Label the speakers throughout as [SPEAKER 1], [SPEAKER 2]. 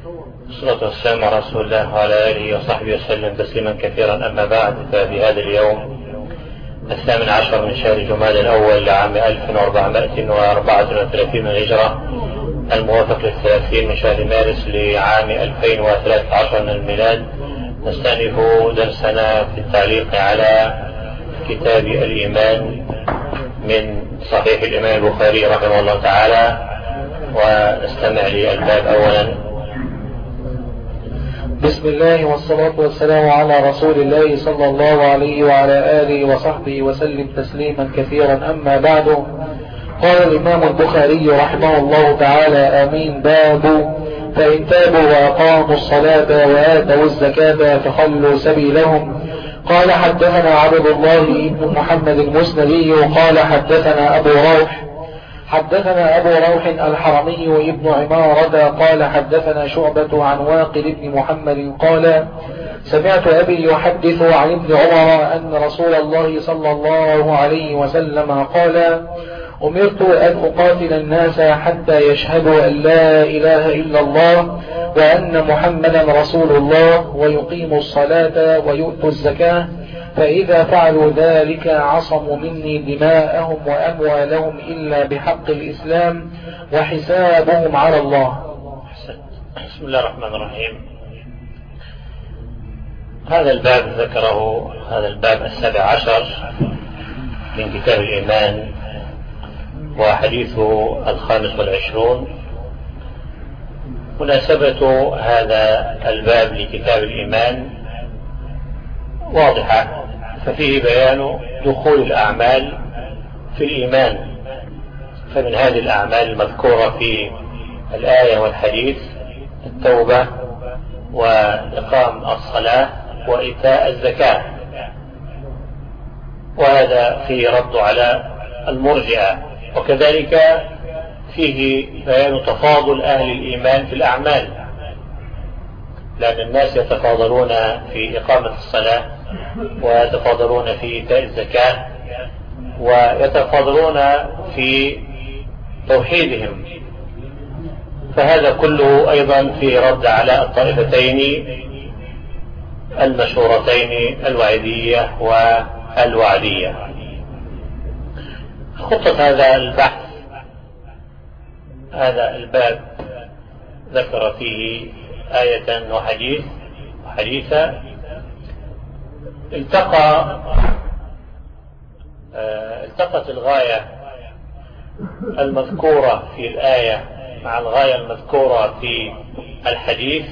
[SPEAKER 1] والصلاة والسلام على رسول الله وعلى آله وصحبه وسلم تسليما كثيرا. أما بعد، ففي هذا اليوم 18 من شهر جمادى الأول لعام 1434 من الهجرة، الموافق لل30 من شهر مارس لعام 2013 من الميلاد، نستأنف درسنا في التعليق على كتاب الإيمان من صحيح الإمام البخاري رحمه الله تعالى، ونستمع للباب أولا.
[SPEAKER 2] بسم الله والصلاة والسلام على رسول الله صلى الله عليه وعلى آله وصحبه وسلم تسليما كثيرا. أما بعد، قال الإمام البخاري رحمه الله تعالى: آمين. باب فإن تابوا وأقاموا الصلاة وآتوا الزكاة فخلوا سبيلهم. قال: حدثنا عبد الله بن محمد المسندي قال: حدثنا أبو روح الحرمي ابن عمارة قال: حدثنا شعبة عن واقد بن محمد قال: سمعت أبي يحدث عن ابن عمر أن رسول الله صلى الله عليه وسلم قال: أمرت أن أقاتل الناس حتى يشهدوا أن لا إله إلا الله وأن محمدا رسول الله ويقيموا الصلاة ويؤتوا الزكاة، فإذا فعلوا ذلك عصموا مني دماءهم وأموالهم إلا بحق الإسلام وحسابهم على الله.
[SPEAKER 1] بسم الله الرحمن الرحيم. هذا الباب ذكره، هذا الباب 17 من كتاب الإيمان، وحديثه 25. مناسبة هذا الباب لكتاب الإيمان واضحة، ففيه بيان دخول الأعمال في الإيمان. فمن هذه الأعمال المذكورة في الآية والحديث التوبة وإقام الصلاة وإيتاء الزكاة، وهذا فيه رد على المرجئة. وكذلك فيه بيان تفاضل أهل الإيمان في الأعمال، لأن الناس يتفاضلون في إقامة الصلاة ويتفاضلون في إيتاء الزكاة ويتفاضلون في توحيدهم، فهذا كله أيضا فيه رد على الطائفتين المشهورتين الوعيدية والوعدية. خطة هذا البحث، هذا الباب ذكر فيه آية وحديثا التقت الغاية المذكورة في الآية مع الغاية المذكورة في الحديث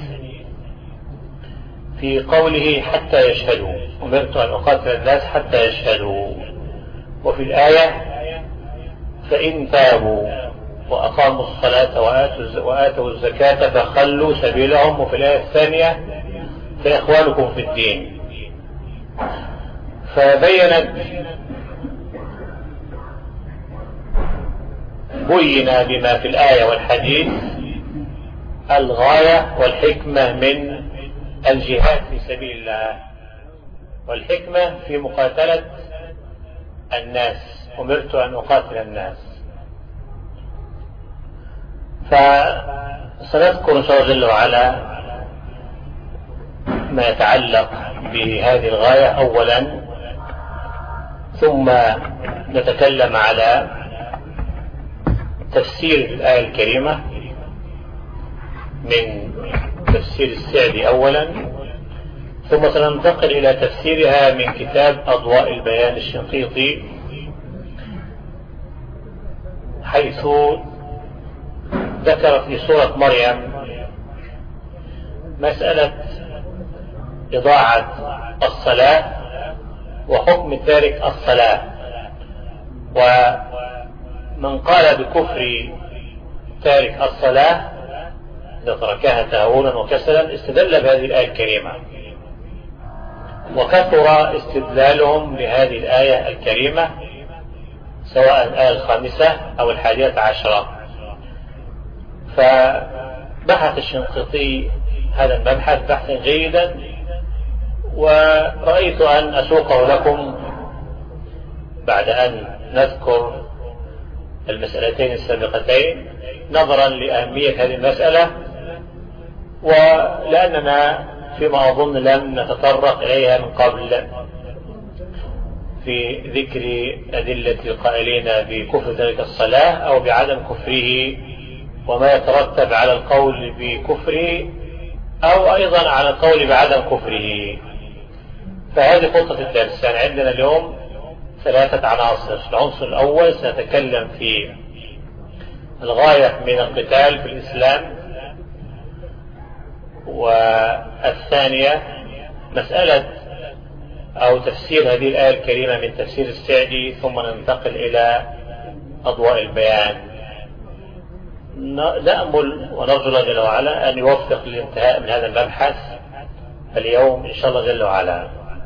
[SPEAKER 1] في قوله: حتى يشهدوا، أمرت أن أقاتل الناس حتى يشهدوا. وفي الآية: فإن تابوا وأقاموا الصلاة وآتوا الزكاة فخلوا سبيلهم. وفي الآية الثانية: فإخوانكم في الدين. بين بما في الآية والحديث الغاية والحكمة من الجهاد في سبيل الله، والحكمة في مقاتلة الناس. أمرت أن أقاتل الناس. فسنذكر إن شاء الله جل وعلا ما يتعلق بهذه الغاية أولا، ثم نتكلم على تفسير الآية الكريمة من تفسير السعدي أولا، ثم سننتقل إلى تفسيرها من كتاب أضواء البيان الشنقيطي، حيث ذكر في سورة مريم مسألة إضاعة الصلاة وحكم تارك الصلاة. ومن قال بكفر تارك الصلاة إذا تركها تهاونا وكسلا استدل بهذه الآية الكريمة، وكثر استدلالهم بهذه الآية الكريمة سواء الآية 5 أو 11. فبحث الشنقيطي هذا المبحث بحثا جيدا، ورأيت أن أسوقه لكم بعد أن نذكر المسألتين السابقتين، نظرا لأهمية هذه المسألة ولأننا فيما أظن لم نتطرق إليها من قبل في ذكر أدلة القائلين بكفر ترك الصلاة أو بعدم كفره وما يترتب على القول بكفره أو أيضا على القول بعدم كفره. فهذه خطة الدرس. يعني عندنا اليوم 3 عناصر. العنصر الأول سنتكلم في الغاية من القتال في الإسلام، والثانية مسألة أو تفسير هذه الآية الكريمة من تفسير السعدي، ثم ننتقل إلى أضواء البيان. نأمل ونرجو الله جل وعلا أن يوفق للانتهاء من هذا المبحث اليوم إن شاء الله جل وعلا.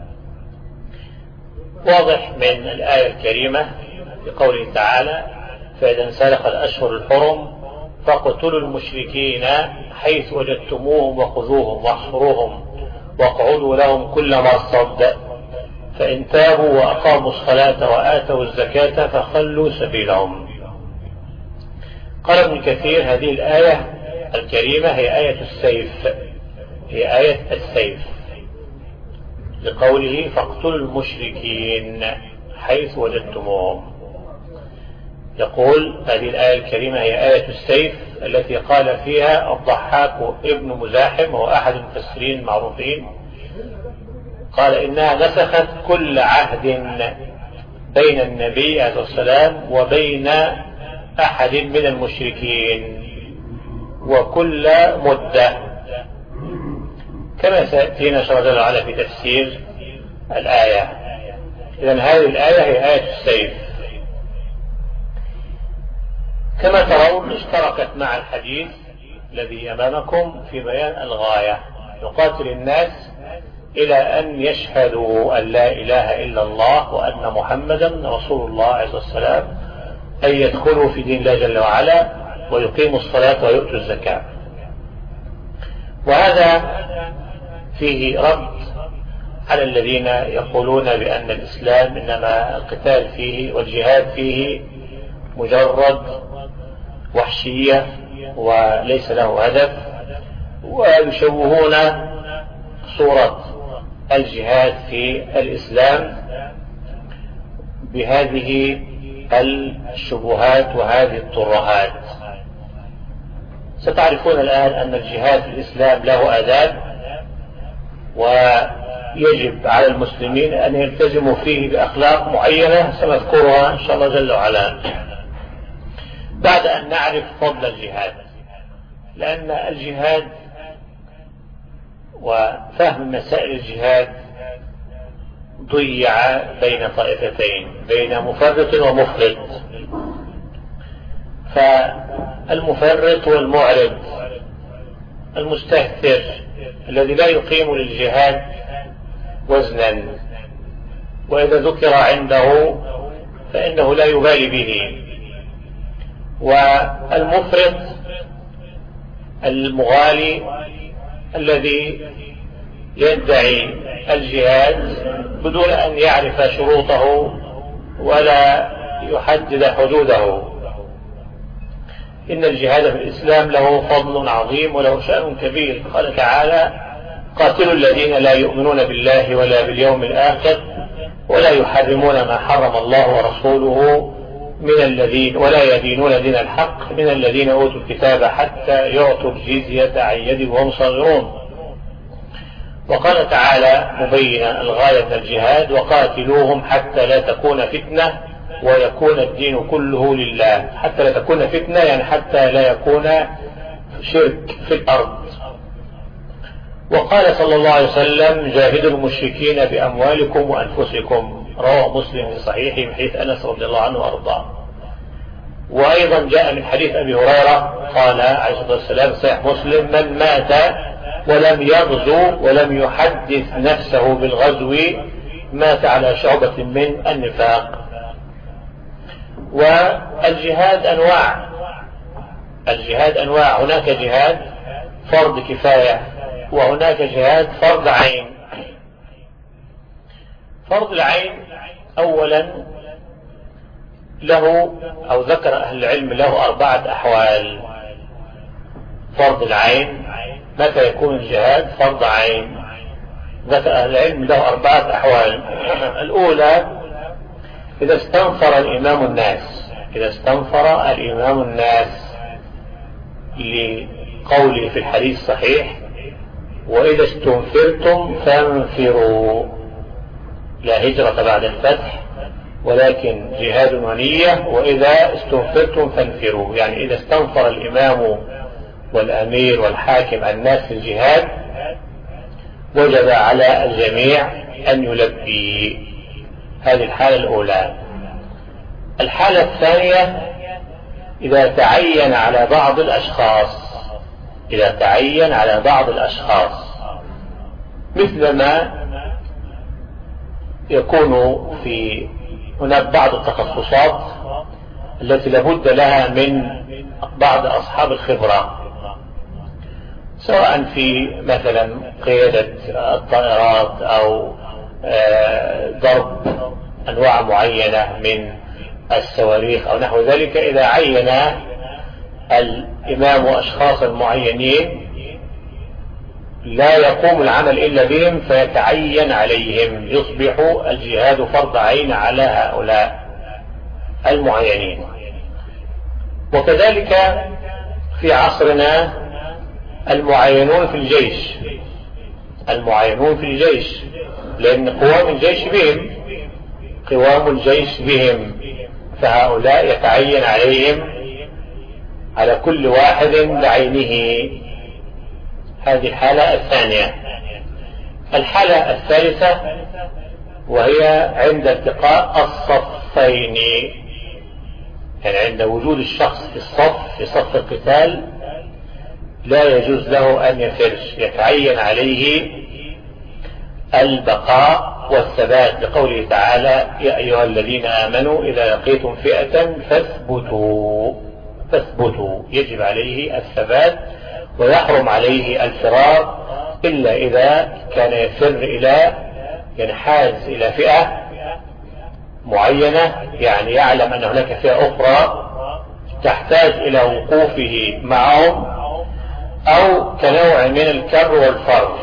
[SPEAKER 1] واضح من الآية الكريمة في قوله تعالى: فإذا انسلخ الأشهر الحرم فاقتلوا المشركين حيث وجدتموهم وخذوهم واحصروهم واقعدوا لهم كل مرصد فإن تابوا وأقاموا الصلاة وآتوا الزكاة فخلوا سبيلهم. قال ابن كثير: هذه الآية الكريمة هي آية السيف، هي آية السيف، لقوله فاقتلوا المشركين حيث وجدتموهم. يقول هذه الآية الكريمة هي آية السيف التي قال فيها الضحاك ابن مزاحم، وهو أحد المفسرين المعروفين، قال إنها نسخت كل عهد بين النبي عليه السلام وبين أحد من المشركين وكل مدة، كما سيأتينا إن شاء الله على في تفسير الآية. إذن هذه الآية هي آية السيف. كما ترون اشتركت مع الحديث الذي أمامكم في بيان الغاية: يقاتل الناس إلى أن يشهدوا أن لا إله إلا الله وأن محمدا رسول الله عليه السلام، أن يدخلوا في دين الله جل وعلا ويقيموا الصلاة ويؤتوا الزكاة. وهذا فيه رد على الذين يقولون بأن الإسلام إنما القتال فيه والجهاد فيه مجرد وحشية وليس له هدف، ويشوهون صورة الجهاد في الإسلام بهذه الشبهات وهذه الترهات. ستعرفون الآن أن الجهاد في الإسلام له آداب، ويجب على المسلمين أن يلتزموا فيه بأخلاق معينة سنذكرها إن شاء الله جل وعلا بعد أن نعرف فضل الجهاد. لأن الجهاد وفهم مسائل الجهاد ضيع بين طائفتين، بين مفرط ومفرط. فالمفرط والمعرض المستهتر الذي لا يقيم للجهاد وزنا، وإذا ذكر عنده فإنه لا يبالي به. والمفرط المغالي الذي يدعي الجهاد بدون أن يعرف شروطه ولا يحدد حدوده. إن الجهاد في الإسلام له فضل عظيم وله شأن كبير. قال تعالى: قاتلوا الذين لا يؤمنون بالله ولا باليوم الآخر ولا يحرمون ما حرم الله ورسوله من الذين ولا يدينون دين الحق من الذين أوتوا الكتاب حتى يعطوا الجزية عن يد وهم صاغرون. وقال تعالى مبينا الغاية من الجهاد: وقاتلوهم حتى لا تكون فتنة ويكون الدين كله لله. حتى لا تكون فتنة يعني حتى لا يكون شرك في الأرض. وقال صلى الله عليه وسلم: جاهدوا المشركين بأموالكم وأنفسكم. رواه مسلم في صحيحه من حديث أنس رضي الله عنه وأرضاه. وأيضا جاء من حديث أبي هريرة قال عليه الصلاة والسلام صحيح مسلم: من مات ولم يغزو ولم يحدث نفسه بالغزو مات على شعبة من النفاق. والجهاد أنواع، الجهاد أنواع. هناك جهاد فرض كفاية وهناك جهاد فرض عين. فرض العين أولا له أو ذكر أهل العلم له 4 أحوال. فرض العين متى يكون الجهاد فرض عين؟ ذكر أهل العلم له 4 أحوال. الأولى إذا استنفر الإمام الناس، إذا استنفر الإمام الناس لقوله في الحديث الصحيح: وإذا استنفرتم فانفروا، لا هجرة بعد الفتح ولكن جهاد ونية، وإذا استنفرتم فانفروا، يعني إذا استنفر الإمام والأمير والحاكم الناس في الجهاد وجب على الجميع أن يلبي. هذه الحالة الأولى. الحالة الثانية إذا تعين على بعض الأشخاص، إذا تعين على بعض الأشخاص، مثلما يكون في هناك بعض التخصصات التي لابد لها من بعض أصحاب الخبرة، سواء في مثلا قيادة الطائرات أو ضرب أنواع معينة من الصواريخ أو نحو ذلك. إذا عين الإمام أشخاصا معينين لا يقوم العمل إلا بهم فيتعين عليهم، يصبح الجهاد فرض عين على هؤلاء المعينين. وكذلك في عصرنا المعينون في الجيش، المعينون في الجيش، لأن قوام الجيش بهم، قوام الجيش بهم، فهؤلاء يتعين عليهم على كل واحد بعينه. هذه الحالة الثانية. الحالة الثالثة وهي عند التقاء الصفين، يعني عند وجود الشخص في الصف، في صف القتال، لا يجوز له أن يفرش، يتعين عليه البقاء والثبات، لقوله تعالى: يا أيها الذين آمنوا إذا لقيتم فئة فاثبتوا، يجب عليه الثبات ويحرم عليه الفرار إلا إذا كان يفر إلى، ينحاز إلى فئة معينة، يعني يعلم أن هناك فئة أخرى تحتاج إلى وقوفه معهم، أو كنوع من الكر والفر،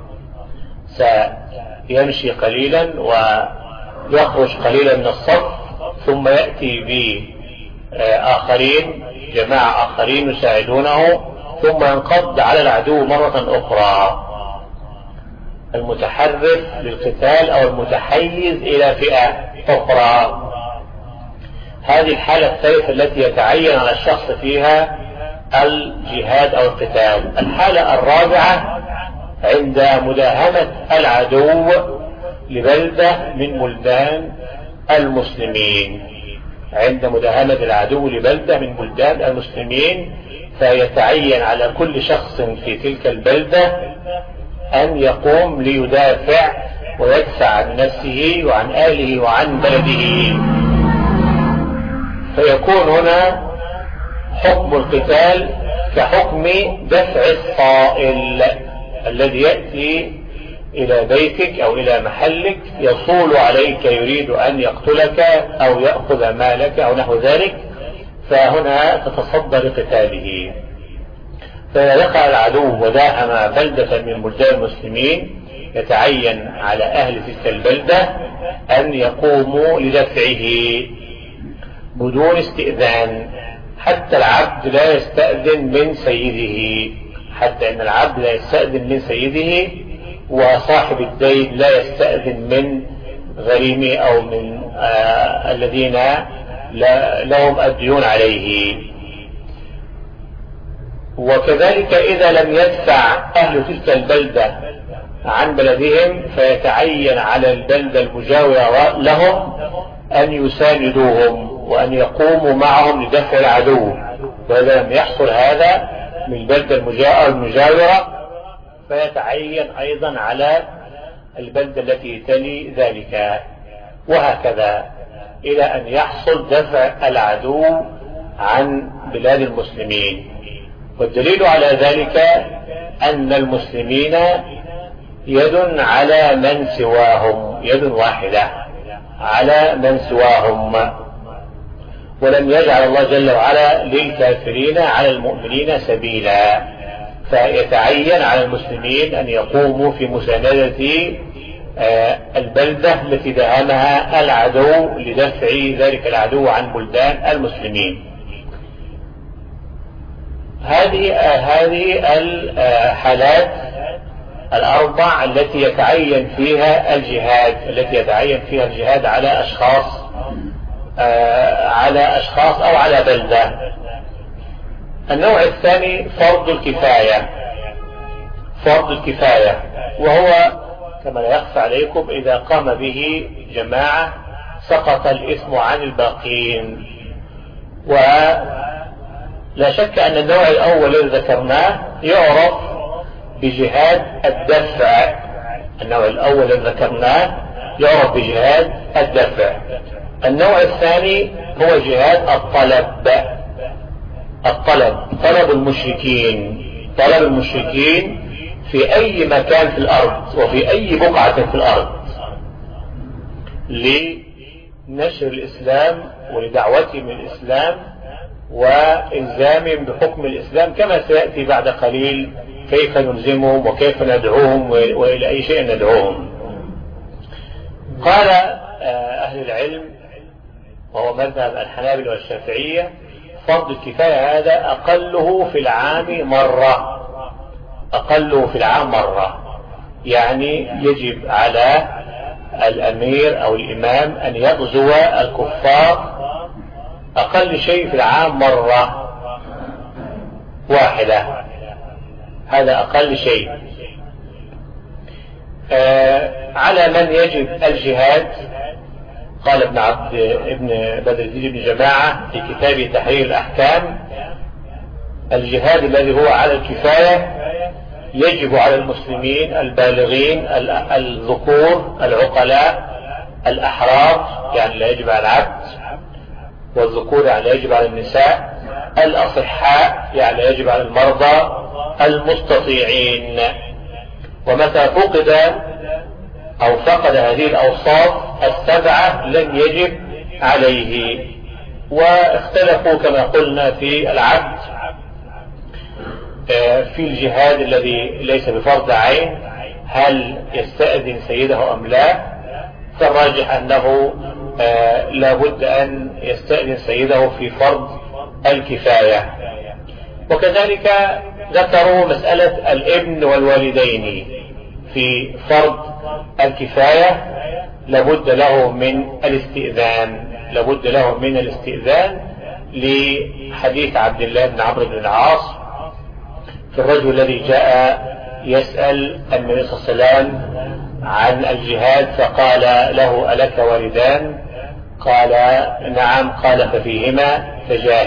[SPEAKER 1] سيمشي قليلا ويخرج قليلا من الصف ثم يأتي بآخرين، جماعة آخرين يساعدونه، ثم ينقض على العدو مرة أخرى. المتحرف للقتال أو المتحيز إلى فئة أخرى، هذه الحالة الثالثة التي يتعين على الشخص فيها الجهاد أو القتال. الحالة الرابعة عند مداهمة العدو لبلدة من بلدان المسلمين، عند مداهمة العدو لبلدة من بلدان المسلمين، فيتعين على كل شخص في تلك البلدة أن يقوم ليدافع ويدفع عن نفسه وعن أهله وعن بلده. فيكون هنا حكم القتال كحكم دفع الصائل الذي يأتي إلى بيتك أو إلى محلك يصول عليك يريد أن يقتلك أو يأخذ مالك أو نحو ذلك، فهنا تتصدى لقتاله. فإذا لقى العدو وداهم بلدة من بلدان المسلمين يتعين على أهل تلك البلدة أن يقوموا لدفعه بدون استئذان، حتى العبد لا يستأذن من سيده، حتى أن العبد لا يستأذن من سيده، وصاحب الدين لا يستأذن من غريمه أو من الذين لهم الديون عليه. وكذلك إذا لم يدفع أهل تلك البلدة عن بلدهم فيتعين على البلدة المجاورة لهم أن يساندوهم وأن يقوموا معهم لدفع العدو، وإذا لم يحصل هذا من البلدة المجاورة فيتعين أيضا على البلدة التي تلي ذلك، وهكذا إلى أن يحصل دفع العدو عن بلاد المسلمين. والدليل على ذلك أن المسلمين يد على من سواهم، يد واحدة على من سواهم، ولم يجعل الله جل وعلا للكافرين على المؤمنين سبيلا. فيتعين على المسلمين أن يقوموا في مساندة البلدة التي دهمها العدو لدفع ذلك العدو عن بلدان المسلمين. هذه الحالات الأربع التي يتعين فيها الجهاد على أشخاص أو على بلدة. النوع الثاني فرض الكفاية، وهو كما لا يخفى عليكم إذا قام به جماعة سقط الإثم عن الباقين. ولا شك أن النوع الأول الذي ذكرناه يعرف بجهاد الدفع. النوع الثاني هو جهاد طلب المشركين في أي مكان في الأرض وفي أي بقعة في الأرض لنشر الإسلام ولدعوتهم الإسلام وإلزامهم بحكم الإسلام، كما سيأتي بعد قليل كيف نلزمهم وكيف ندعوهم وإلى أي شيء ندعوهم. قال أهل العلم وهو مذهب الحنابلة والشافعية فرض الكفاية هذا أقله في العام مرة، يعني يجب على الأمير أو الإمام أن يغزو الكفار أقل شيء في العام مرة واحدة، هذا أقل شيء. على من يجب الجهاد؟ قال ابن بدر الدين بن جماعة في كتاب تحرير الأحكام: الجهاد الذي هو على الكفاية يجب على المسلمين البالغين الذكور العقلاء الأحرار، يعني لا يجب على العبد، والذكور يعني لا يجب على النساء، الأصحاء يعني لا يجب على المرضى، المستطيعين. ومتى فقد هذه الأوصاف السبعة لم يجب عليه. واختلفوا كما قلنا في العبد في الجهاد الذي ليس بفرض عين، هل يستأذن سيده أم لا؟ فالراجح أنه لابد أن يستأذن سيده في فرض الكفاية. وكذلك ذكروا مسألة الابن والوالدين في فرض الكفاية، لابد له من الاستئذان لحديث عبد الله بن عمرو بن العاص في الرجل الذي جاء يسأل النبي صلى الله عليه وسلم عن الجهاد فقال له: ألك والدان؟ قال: نعم. قال: ففيهما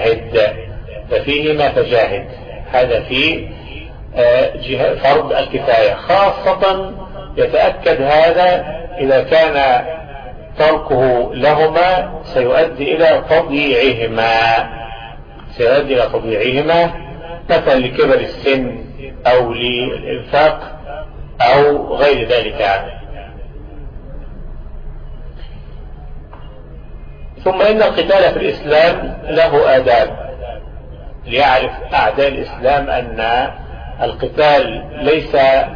[SPEAKER 1] فجاهد. هذا في فرض الكفاية. خاصة يتأكد هذا إذا كان تركه لهما سيؤدي إلى تضييعهما مثلا لكبر السن أو للإنفاق أو غير ذلك. ثم إن القتال في الإسلام له آداب، ليعرف أعداء الإسلام أن القتال ليس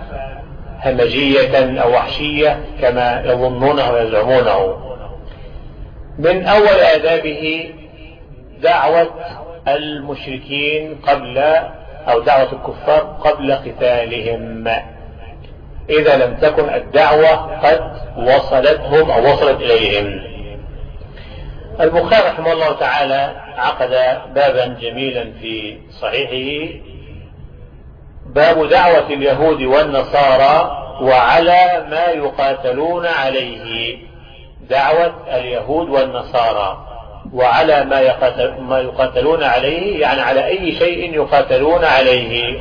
[SPEAKER 1] همجية أو وحشية كما يظنونه ويزعمونه. من أول آدابه دعوة المشركين دعوة الكفار قبل قتالهم، إذا لم تكن الدعوة قد وصلتهم أو وصلت إليهم. البخاري رحمه الله تعالى عقد بابا جميلا في صحيحه: باب دعوة اليهود والنصارى وعلى ما يقاتلون عليه. دعوة اليهود والنصارى وعلى ما يقاتلون عليه، يعني على أي شيء يقاتلون عليه.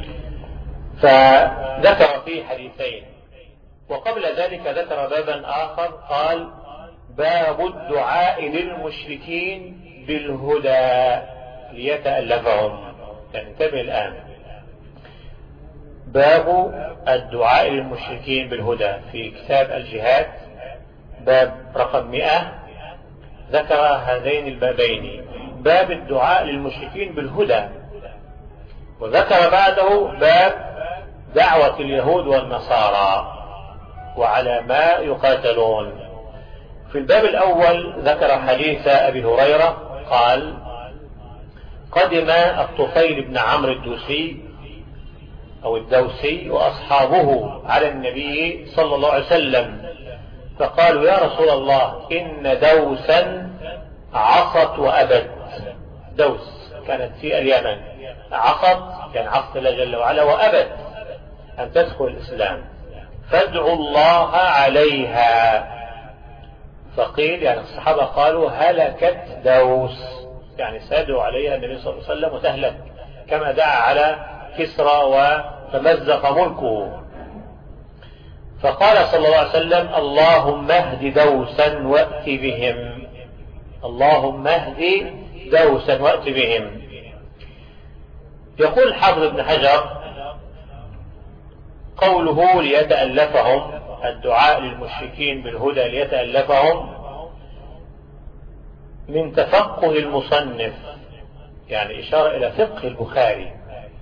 [SPEAKER 1] فذكر فيه حديثين، وقبل ذلك ذكر بابا آخر قال: باب الدعاء للمشركين بالهدى ليتألفهم. انتبه الآن، باب الدعاء للمشركين بالهدى في كتاب الجهاد باب رقم 100 ذكر هذين البابين: باب الدعاء للمشركين بالهدى، وذكر بعده باب دعوة اليهود والنصارى وعلى ما يقاتلون. في الباب الأول ذكر حديث أبي هريرة قال: قدم الطفيل بن عمرو الدوسي أو الدوسي وأصحابه على النبي صلى الله عليه وسلم فقالوا: يا رسول الله، إن دوسا عصت وأبت. دوس كانت في اليمن، عصت كان عصت الله جل وعلا، وأبت أن تدخل الإسلام، فادعوا الله عليها. فقيل يعني الصحابة قالوا: هلكت دوس، يعني سادوا عليها النبي صلى الله عليه وسلم وتهلك كما دعا على كسرى وتمزق ملكه. فقال صلى الله عليه وسلم: اللهم اهد دوسا وأت بهم، اللهم اهد دوسا وأت بهم. يقول حافظ ابن حجر: قوله ليتألفهم، الدعاء للمشركين بالهدى ليتألفهم، من تفقه المصنف، يعني إشارة إلى فقه البخاري،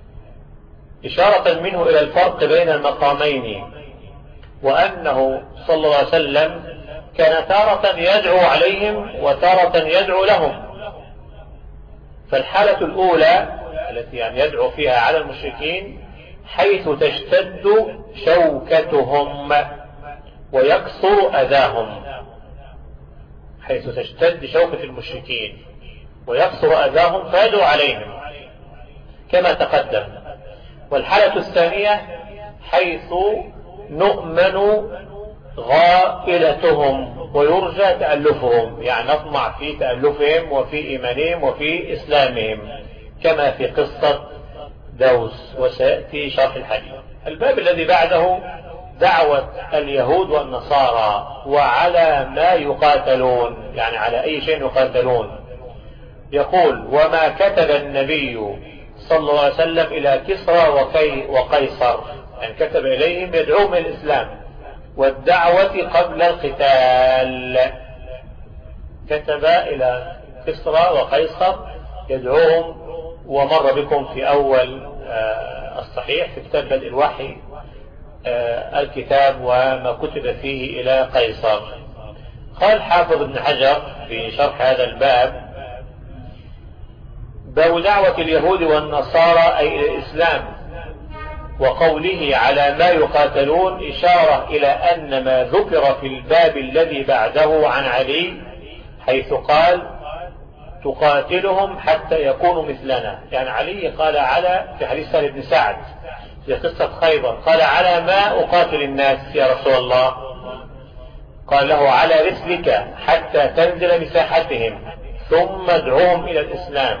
[SPEAKER 1] إشارة منه إلى الفرق بين المقامين، وأنه صلى الله عليه وسلم كان تارة يدعو عليهم وتارة يدعو لهم. فالحالة الأولى التي يعني يدعو فيها على المشركين حيث تشتد شوكتهم ويكثر أذاهم، حيث تشتد شوكة المشركين ويكثر أذاهم فيدعو عليهم كما تقدم. والحالة الثانية حيث نؤمن غائلتهم ويرجى تألفهم، يعني نطمع في تألفهم وفي إيمانهم وفي إسلامهم كما في قصة دوس، وسيأتي شرح الحديث. الباب الذي بعده دعوة اليهود والنصارى وعلى ما يقاتلون، يعني على أي شيء يقاتلون. يقول: وما كتب النبي صلى الله عليه وسلم إلى كسرى وقيصر، يعني كتب إليهم يدعوهم إلى الإسلام والدعوة قبل القتال. كتب إلى كسرى وقيصر يدعوهم، ومر بكم في أول الصحيح في كتاب بدء الوحي الكتاب وما كتب فيه إلى قيصر. قال حافظ ابن حجر في شرح هذا الباب: باب دعوة اليهود والنصارى أي إلى الإسلام، وقوله على ما يقاتلون إشارة إلى أن ما ذكر في الباب الذي بعده عن علي حيث قال: تقاتلهم حتى يكونوا مثلنا. يعني علي قال على في حديث سهل بن سعد في قصة خيبر، قال: على ما أقاتل الناس يا رسول الله؟ قال له: على رسلك حتى تنزل مساحتهم، ثم ادعوهم إلى الإسلام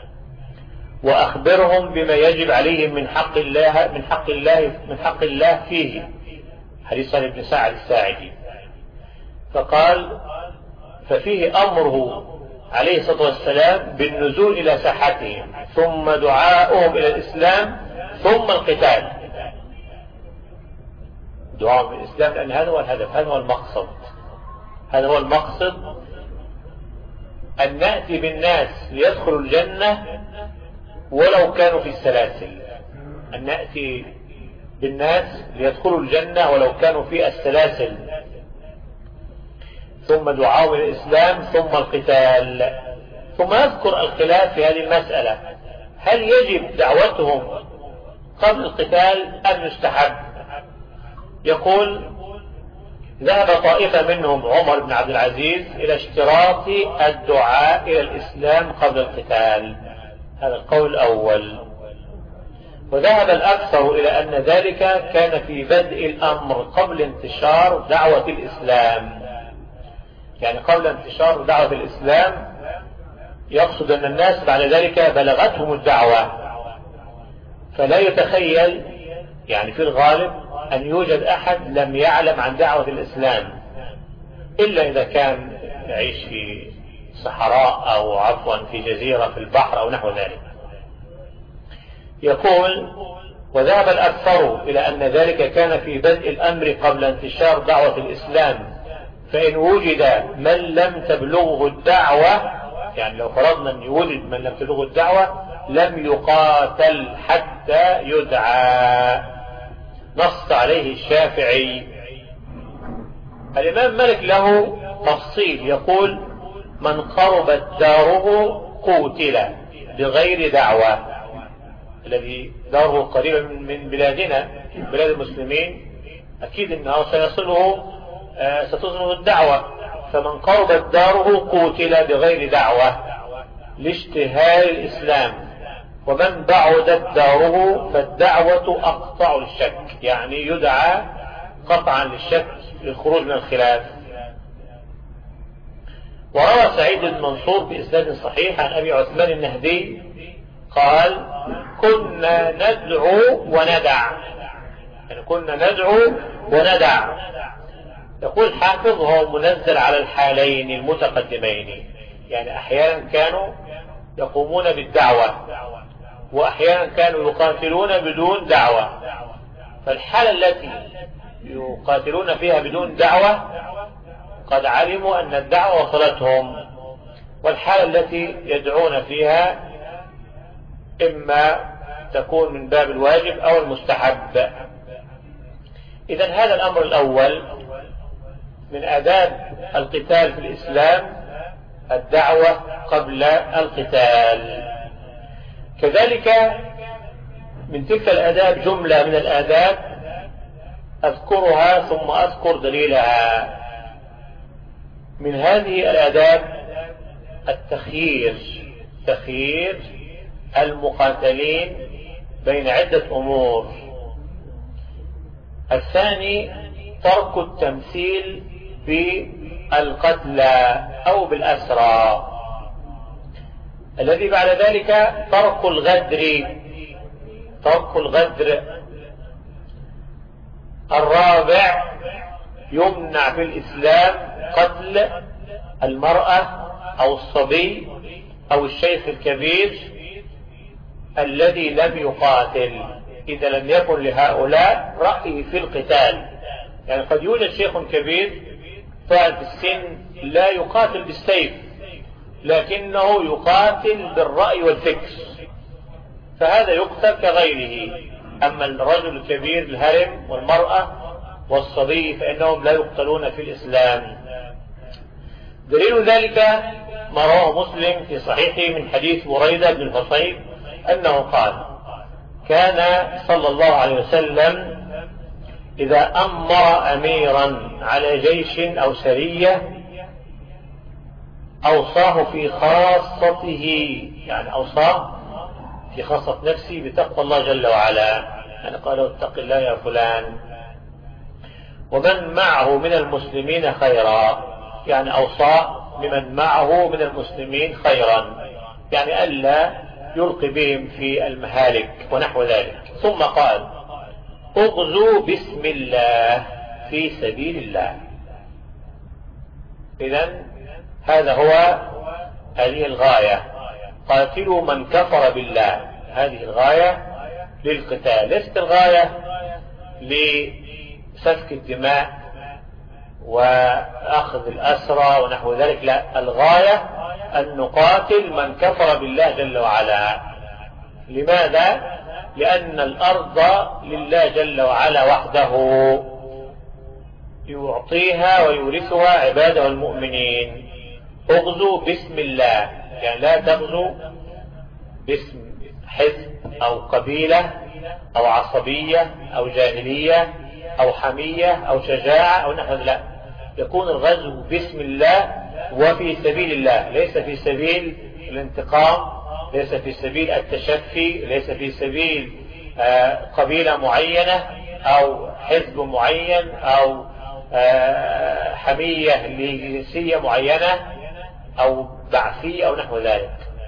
[SPEAKER 1] وأخبرهم بما يجب عليهم من حق الله فيه. حديث سهل بن سعد الساعدي. فقال: ففيه أمره عليه الصلاة والسلام بالنزول إلى ساحتهم، ثم دعاؤهم إلى الإسلام، ثم القتال. دعاؤهم إلى الإسلام، لأن هذا هو الهدف، هذا هو المقصد، هذا هو المقصد، أن نأتي بالناس ليدخلوا الجنة ولو كانوا في السلاسل، أن نأتي بالناس ليدخلوا الجنة ولو كانوا في السلاسل، ثم دعاء إلى الإسلام، ثم القتال. ثم يذكر الخلاف في هذه المسألة: هل يجب دعوتهم قبل القتال أم يستحب؟ يقول: ذهب طائفة منهم عمر بن عبد العزيز إلى اشتراط الدعاء إلى الإسلام قبل القتال، هذا القول الأول. وذهب الأكثر إلى أن ذلك كان في بدء الأمر قبل انتشار دعوة الإسلام، يعني قبل انتشار دعوة الإسلام يقصد أن الناس بعد ذلك بلغتهم الدعوة، فلا يتخيل يعني في الغالب أن يوجد أحد لم يعلم عن دعوة الإسلام إلا إذا كان يعيش في صحراء أو عفوا في جزيرة في البحر أو نحو ذلك. يقول: وذهب الأكثر إلى أن ذلك كان في بدء الأمر قبل انتشار دعوة الإسلام، فإن وجد من لم تبلغه الدعوة، يعني لو فرضنا أن يوجد من لم تبلغه الدعوة لم يقاتل حتى يدعى. نص عليه الشافعي. الإمام مالك له تفصيل، يقول: من قربت داره قوتل بغير دعوة. الذي داره قريبا من بلادنا، بلاد المسلمين، أكيد أنه ستصله الدعوة. فمن قربت داره قوتل بغير دعوة لاشتهار الإسلام، ومن بعدت داره فالدعوة أقطع للشك، يعني يدعى قطعا للشك للخروج من الخلاف. وروى سعيد بن منصور بإسناد صحيح عن أبي عثمان النهدي قال: كنا ندعو وندع، يعني كنا ندعو وندع. يقول حافظ: هو منزل على الحالين المتقدمين، يعني أحيانا كانوا يقومون بالدعوة، وأحيانا كانوا يقاتلون بدون دعوة. فالحالة التي يقاتلون فيها بدون دعوة قد علموا أن الدعوة وصلتهم، والحالة التي يدعون فيها إما تكون من باب الواجب أو المستحب. إذن هذا الأمر الأول من آداب القتال في الإسلام، الدعوة قبل القتال. كذلك من تلك الآداب جملة من الآداب أذكرها ثم أذكر دليلها. من هذه الآداب تخيير المقاتلين بين عدة أمور. الثاني ترك التمثيل بالقتلى أو بالأسرى. الذي بعد ذلك ترك الغدر. الرابع يمنع في الإسلام قتل المرأة أو الصبي أو الشيخ الكبير الذي لم يقاتل، إذا لم يكن لهؤلاء رأي في القتال. يعني قد يوجد شيخ كبير فاعل في السن لا يقاتل بالسيف، لكنه يقاتل بالرأي والفكر، فهذا يقتل كغيره. أما الرجل الكبير الهرم والمرأة والصبي فإنهم لا يقتلون في الإسلام. دليل ذلك ما رواه مسلم في صحيحه من حديث بريدة بن الحصيب أنه قال: كان صلى الله عليه وسلم إذا أمر أميرا على جيش أو سرية أوصاه في خاصته، يعني أوصاه في خاصة نفسه بتقوى الله جل وعلا، يعني قال: اتق الله يا فلان. ومن معه من المسلمين خيرا، يعني أوصاه بمن معه من المسلمين خيرا، يعني ألا يلقي بهم في المهالك ونحو ذلك. ثم قال: اغزوا بسم الله في سبيل الله. إذن هذه الغاية، قاتلوا من كفر بالله. هذه الغاية للقتال، ليست الغاية لسفك الدماء وأخذ الأسرى ونحو ذلك، لا، الغاية أن نقاتل من كفر بالله جل وعلا. لماذا؟ لأن الأرض لله جل وعلا وحده، يعطيها ويورثها عباده المؤمنين. اغزوا باسم الله، يعني لا تغزوا باسم حزب أو قبيلة أو عصبية أو جاهلية أو حمية أو شجاعة أو نحو ذلك، لا، يكون الغزو باسم الله وفي سبيل الله، ليس في سبيل الانتقام، ليس في سبيل التشفي، ليس في سبيل قبيلة معينة أو حزب معين أو حمية لجنسية معينة أو بعثية أو نحو ذلك.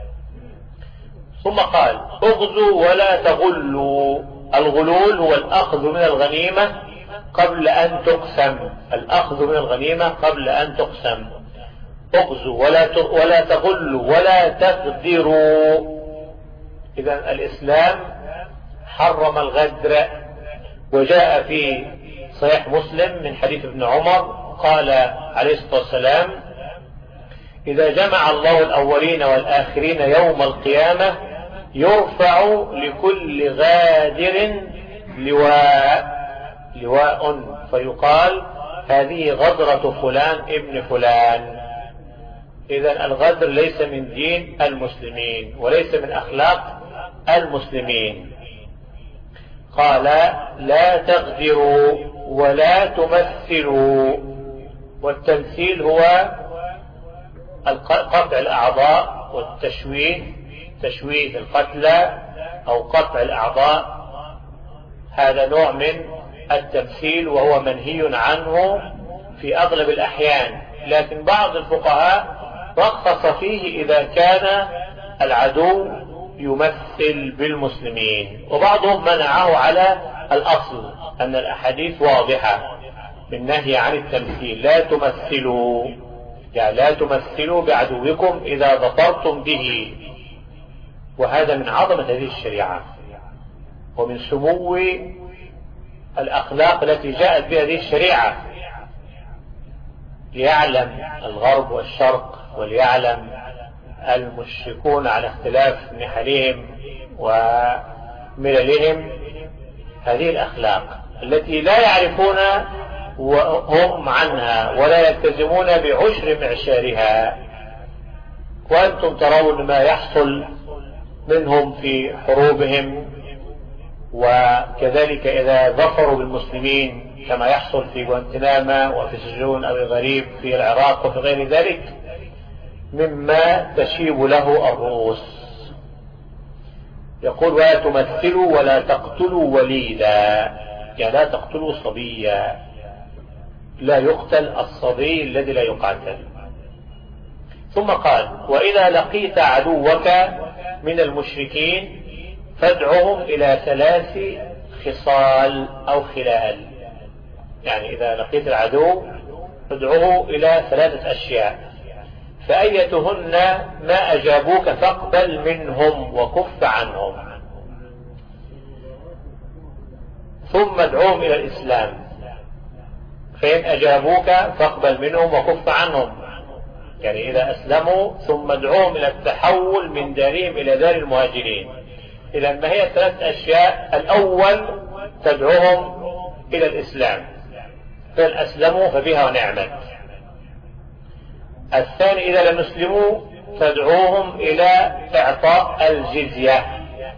[SPEAKER 1] ثم قال: اغزوا ولا تغلوا. الغلول هو الأخذ من الغنيمة قبل أن تقسم، الأخذ من الغنيمة قبل أن تقسم. اغزوا ولا تغلوا ولا تغدروا. إذا الإسلام حرم الغدر. وجاء في صحيح مسلم من حديث ابن عمر قال عليه الصلاة والسلام: إذا جمع الله الأولين والآخرين يوم القيامة يرفع لكل غادر لواء فيقال هذه غدرة فلان ابن فلان. إذن الغدر ليس من دين المسلمين وليس من أخلاق المسلمين. قال لا تغدروا ولا تمثلوا. والتمثيل هو قطع الأعضاء تشويه القتلى أو قطع الأعضاء، هذا نوع من التمثيل وهو منهي عنه في أغلب الأحيان، لكن بعض الفقهاء رخص فيه إذا كان العدو يمثل بالمسلمين، وبعضهم منعه على الأصل أن الأحاديث واضحة بالنهي عن التمثيل. لا تمثلوا، يعني لا تمثلوا بعدوكم إذا ظفرتم به. وهذا من عظمة هذه الشريعة ومن سمو الأخلاق التي جاءت بهذه الشريعة، ليعلم الغرب والشرق وليعلم المشركون على اختلاف نحلهم ومللهم هذه الأخلاق التي لا يعرفون هم عنها ولا يلتزمون بعشر معشارها. وأنتم ترون ما يحصل منهم في حروبهم، وكذلك إذا ظفروا بالمسلمين كما يحصل في غوانتناما وفي سجون أبي غريب في العراق وفي غير ذلك مما تشيب له الرؤوس. يقول ولا تمثلوا ولا تقتلوا وليدا، يعني لا تقتلوا صبيا، لا يقتل الصبي الذي لا يقاتل. ثم قال وإذا لقيت عدوك من المشركين فادعهم إلى 3 خصال أو خلال، يعني إذا لقيت العدو فادعوه إلى 3 أشياء، فأيتهن ما أجابوك فاقبل منهم وكف عنهم، ثم ادعوهم إلى الإسلام، فإن أجابوك فاقبل منهم وكف عنهم، يعني إذا أسلموا ثم ادعوهم إلى التحول من دارهم إلى دار المهاجرين. إذا ما هي 3 أشياء؟ الأول تدعوهم إلى الإسلام، فإن أسلموا فبها ونعمت. الثاني إذا لم يسلموا تدعوهم إلى إعطاء الجزية،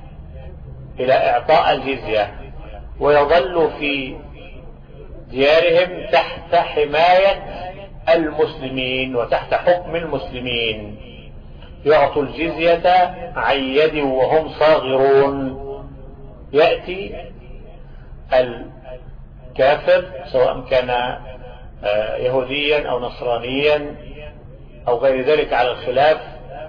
[SPEAKER 1] ويظلوا في ديارهم تحت حماية المسلمين وتحت حكم المسلمين، يعطوا الجزية عن يد وهم صاغرون. يأتي الكافر سواء كان يهوديا أو نصرانيا أو غير ذلك على الخلاف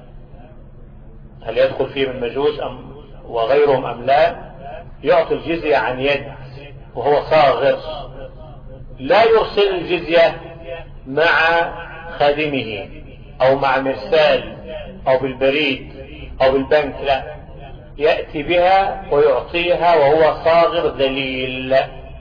[SPEAKER 1] هل يدخل فيه من مجوس وغيرهم أم لا، يعطي الجزية عن يد وهو صاغر، لا يرسل الجزية مع خادمه أو مع مرسال أو بالبريد أو بالبنك، لا، يأتي بها ويعطيها وهو صاغر ذليل،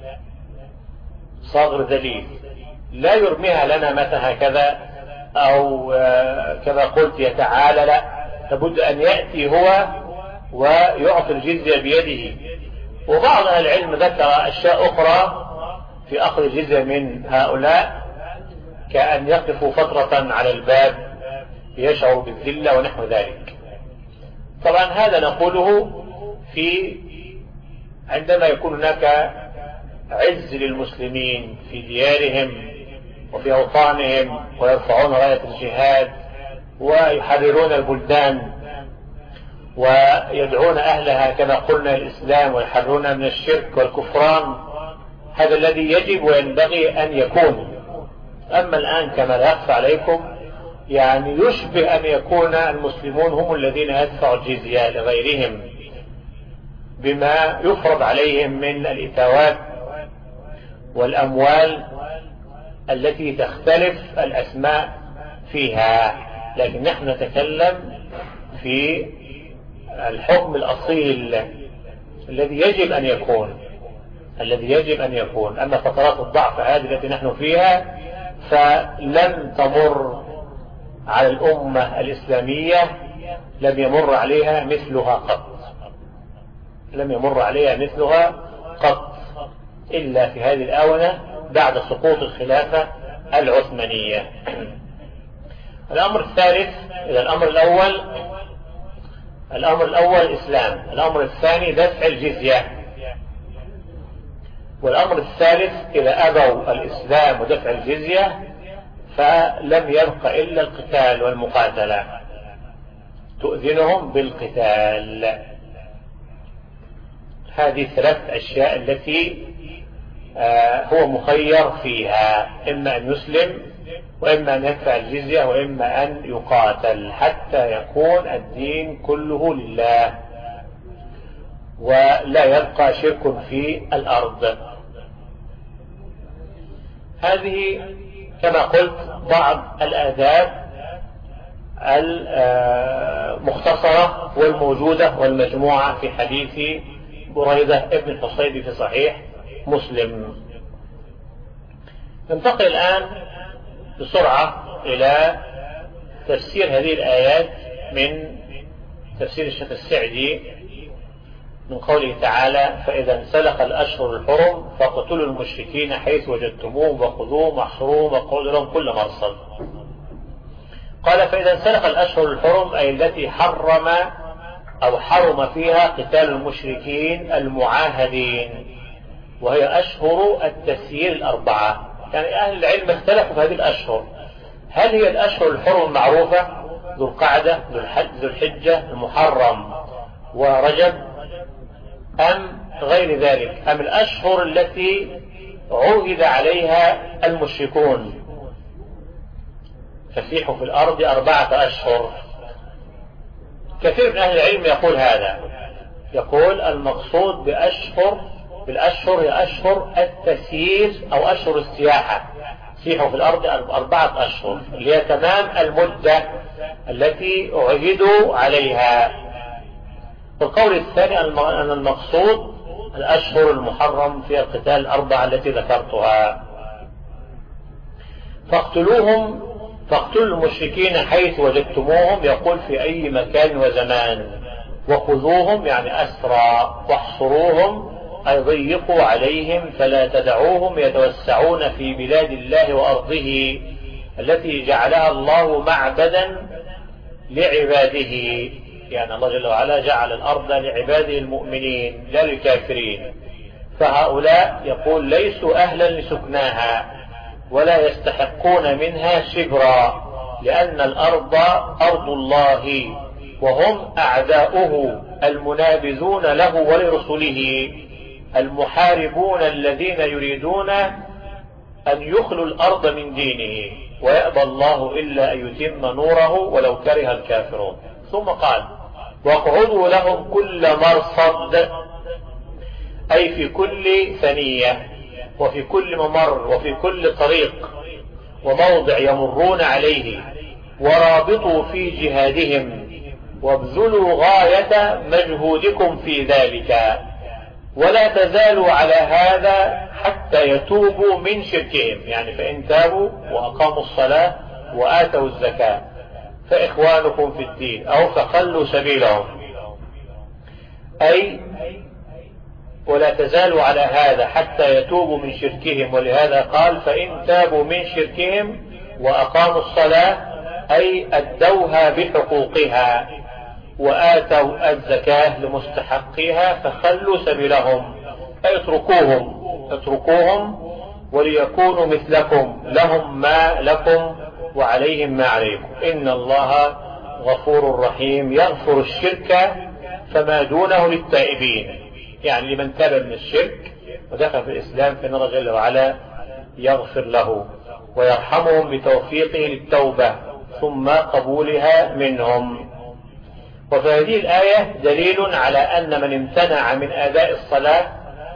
[SPEAKER 1] لا يرميها لنا متى هكذا أو كما قلت يتعالى، لا، لابد أن يأتي هو ويعطي الجزية بيده. وبعض أهل العلم ذكر أشياء أخرى في أخذ الجزية من هؤلاء، كأن يقفوا فترة على الباب يشعروا بالذلة ونحو ذلك. طبعا هذا نقوله عندما يكون هناك عز للمسلمين في ديارهم وفي أوطانهم ويرفعون راية الجهاد ويحررون البلدان ويدعون أهلها كما قلنا الإسلام ويحررون من الشرك والكفران، هذا الذي يجب وينبغي أن يكون. أما الآن كما لا يخفى عليكم يعني يشبه أن يكون المسلمون هم الذين يدفعوا الجزية لغيرهم بما يفرض عليهم من الإتاوات والأموال التي تختلف الأسماء فيها، لكن نحن نتكلم في الحكم الأصيل الذي يجب أن يكون. أما فترات الضعف هذه التي نحن فيها فلن تمر على الأمة الإسلامية، لم يمر عليها مثلها قط. لم يمر عليها مثلها قط إلا في هذه الآونة بعد سقوط الخلافة العثمانية. الأمر الثالث، إذا الأمر الأول إسلام، الأمر الثاني دفع الجزية، والأمر الثالث إذا أبوا الإسلام ودفع الجزية فلم يبق إلا القتال والمقاتلة، تؤذنهم بالقتال. هذه ثلاث أشياء التي هو مخير فيها، إما أن يسلم وإما أن يدفع الجزية وإما أن يقاتل حتى يكون الدين كله لله ولا يبقى شرك في الأرض. هذه كما قلت بعض الآداب المختصرة والموجودة والمجموعة في حديث بريدة ابن الحصيب في صحيح مسلم. ننتقل الآن بسرعة إلى تفسير هذه الآيات من تفسير الشيخ السعدي من قوله تعالى: فإذا انسلخ الأشهر الحرم فاقتلوا المشركين حيث وجدتموهم وخذوهم واحصروهم وقولوا لهم كل مرصد. قال: فإذا انسلخ الأشهر الحرم أي التي حرم فيها قتال المشركين المعاهدين، وهي أشهر التسيير الأربعة. يعني أهل العلم اختلفوا في هذه الأشهر، هل هي الأشهر الحرم المعروفة ذو القعدة ذو الحجة المحرم ورجب، أم غير ذلك، أم الأشهر التي عوهد عليها المشركون؟ فسيحوا في الأرض 4 أشهر. كثير من أهل العلم يقول هذا، يقول المقصود بالأشهر هي أشهر التسيير أو أشهر السياحة. سيحوا في الأرض 4 أشهر اللي هي تمام المدة التي عهدوا عليها. القول الثاني أن المقصود الأشهر المحرم في القتال 4 التي ذكرتها. فاقتلوا المشركين حيث وجدتموهم، يقول في أي مكان وزمان. وخذوهم يعني أسرى، واحصروهم أي ضيقوا عليهم فلا تدعوهم يتوسعون في بلاد الله وأرضه التي جعلها الله معبدا لعباده. يعني الله جل وعلا جعل الأرض لعباده المؤمنين لا للكافرين، فهؤلاء يقول ليسوا أهلا لسكناها ولا يستحقون منها شبرا، لأن الأرض أرض الله وهم أعداؤه المنابذون له ولرسله المحاربون الذين يريدون أن يخلوا الأرض من دينه، ويأبى الله إلا أن يتم نوره ولو كره الكافرون. ثم قال: واقعدوا لهم كل مرصد، أي في كل ثنية وفي كل ممر وفي كل طريق وموضع يمرون عليه، ورابطوا في جهادهم وابذلوا غاية مجهودكم في ذلك، ولا تزالوا على هذا حتى يتوبوا من شركهم. يعني فإن تابوا وأقاموا الصلاة وآتوا الزكاة فإخوانكم في الدين أو فخلوا سبيلهم، أي ولا تزالوا على هذا حتى يتوبوا من شركهم. ولهذا قال: فإن تابوا من شركهم وأقاموا الصلاة أي أدوها بحقوقها وآتوا الزكاة لمستحقها فخلوا سبيلهم، أي اتركوهم وليكونوا مثلكم، لهم ما لكم وعليهم ما عليكم، إن الله غفور رحيم يغفر الشرك فما دونه للتائبين. يعني لمن تاب من الشرك ودخل في الإسلام فإن الله جل وعلا يغفر له ويرحمهم بتوفيقه للتوبة ثم قبولها منهم. وفي هذه الآية دليل على أن من امتنع من أداء الصلاة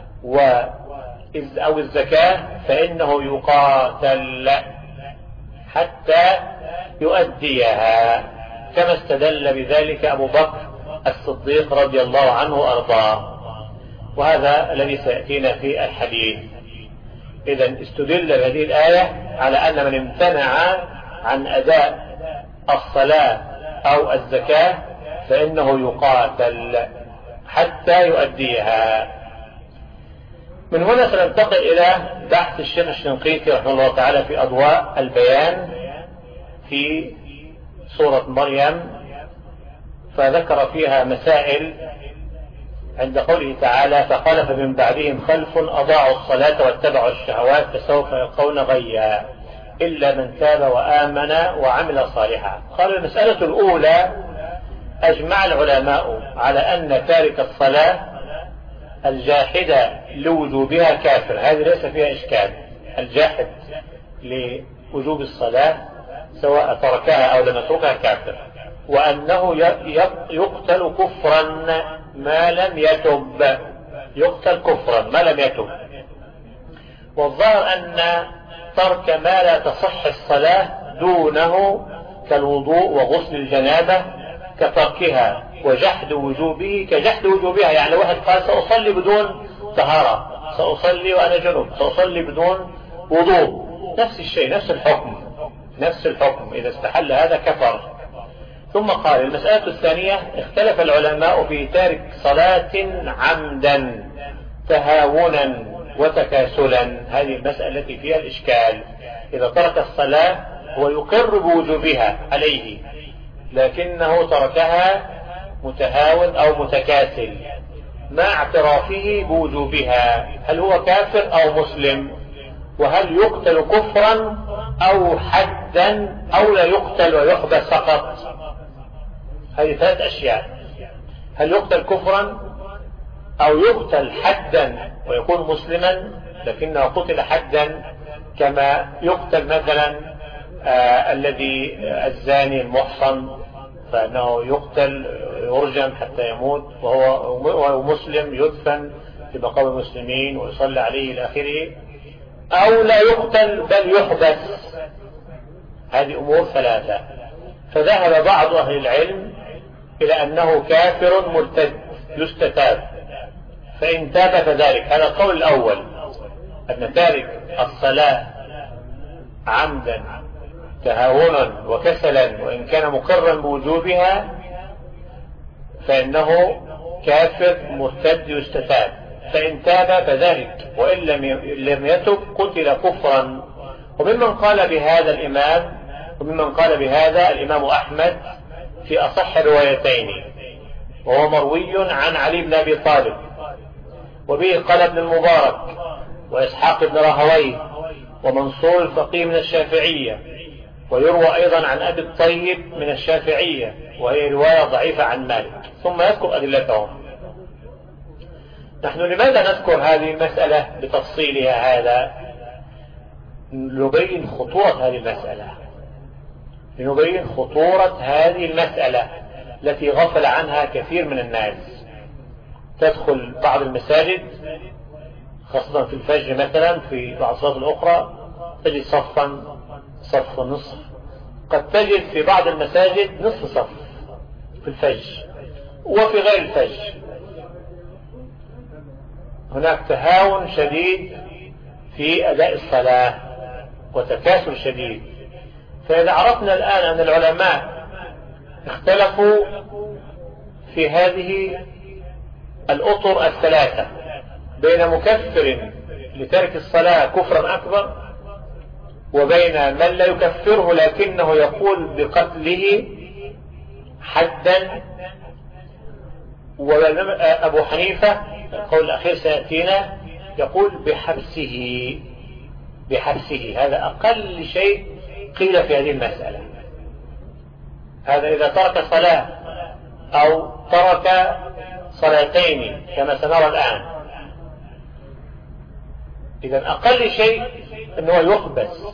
[SPEAKER 1] أو الزكاة فإنه يقاتل حتى يؤديها، كما استدل بذلك أبو بكر الصديق رضي الله عنه وأرضاه، وهذا الذي سيأتينا في الحديث. إذن استدل بهذه الآية على أن من امتنع عن أداء الصلاة أو الزكاة فإنه يقاتل حتى يؤديها. من هنا سننتقل إلى بحث الشيخ الشنقيطي رحمه الله تعالى في أضواء البيان في سورة مريم، فذكر فيها مسائل عند قوله تعالى: فخلف من بعدهم خلف أضاعوا الصلاة واتبعوا الشهوات فسوف يلقون غيا إلا من تاب وآمن وعمل صالحا. قال: المسألة الأولى: أجمع العلماء على أن تارك الصلاة الجاحد لوجوبها كافر، هذه ليس فيها إشكال. الجاحد لوجوب الصلاة سواء تركها أو لم يتركها كافر، وأنه يقتل كفرا ما لم يتب، يقتل كفرا ما لم يتب. والظاهر أن ترك ما لا تصح الصلاة دونه كالوضوء وغسل الجنابة كتركها، وجحد وجوبه كجحد وجوبها. يعني واحد قال: سأصلي بدون طهارة، سأصلي وأنا جنب، سأصلي بدون وضوء، نفس الشيء، نفس الحكم. إذا استحل هذا كفر. ثم قال: المسألة الثانية: اختلف العلماء في تارك صلاة عمدا تهاونا وتكاسلا. هذه المسألة التي فيها الإشكال. إذا ترك الصلاة هو يقر بوجوبها عليه، لكنه تركها متهاون أو متكاسل مع اعترافه بوجوبها، هل هو كافر أو مسلم؟ وهل يقتل كفرا أو حدا أو لا يقتل ويحبس فقط؟ هذه 3 أشياء: هل يقتل كفرا أو يقتل حدا ويكون مسلما لكنه قتل حدا، كما يقتل مثلا الذي الزاني المحصن، فإنه يقتل يرجم حتى يموت وهو مسلم، يدفن في مقام المسلمين ويصلى عليه إلى آخره، أو لا يقتل بل يحبس. هذه أمور 3. فذهب بعض أهل العلم إلى أنه كافر مرتد يستتاب، فإن تاب فذلك. هذا القول الأول، أن تارك الصلاة عمدا تهاونا وكسلا وإن كان مقرا بوجوبها فإنه كافر مرتد يستتاب، فإن تاب فذلك، وإن لم يتب قتل كفرا. وممن قال بهذا الإمام أحمد في أصح الروايتين، وهو مروي عن علي بن أبي طالب، وبه قال ابن المبارك وإسحاق بن راهويه ومنصور الفقيه من الشافعية، ويروى أيضا عن أبي الطيب من الشافعية، وهي رواية ضعيفة عن مالك. ثم يذكر أدلتهم. نحن لماذا نذكر هذه المسألة بتفصيلها هذا؟ لنبين خطورة هذه المسألة التي غفل عنها كثير من الناس. تدخل بعض المساجد خاصة في الفجر مثلا، في بعض الصلاة الأخرى تجد صف ونصف، قد تجد في بعض المساجد نصف صف في الفجر وفي غير الفجر. هناك تهاون شديد في أداء الصلاة وتكاسل شديد. فإذا عرفنا الآن أن العلماء اختلفوا في هذه الأطر 3 بين مكفر لترك الصلاة كفرا أكبر، وبين من لا يكفره لكنه يقول بقتله حدا، وأبو حنيفة القول الأخير سيأتينا يقول بحبسه. هذا أقل شيء قيل في هذه المسألة. هذا إذا ترك صلاة أو ترك صلاتين كما سنرى الآن، إذا أقل شيء أنه يحبس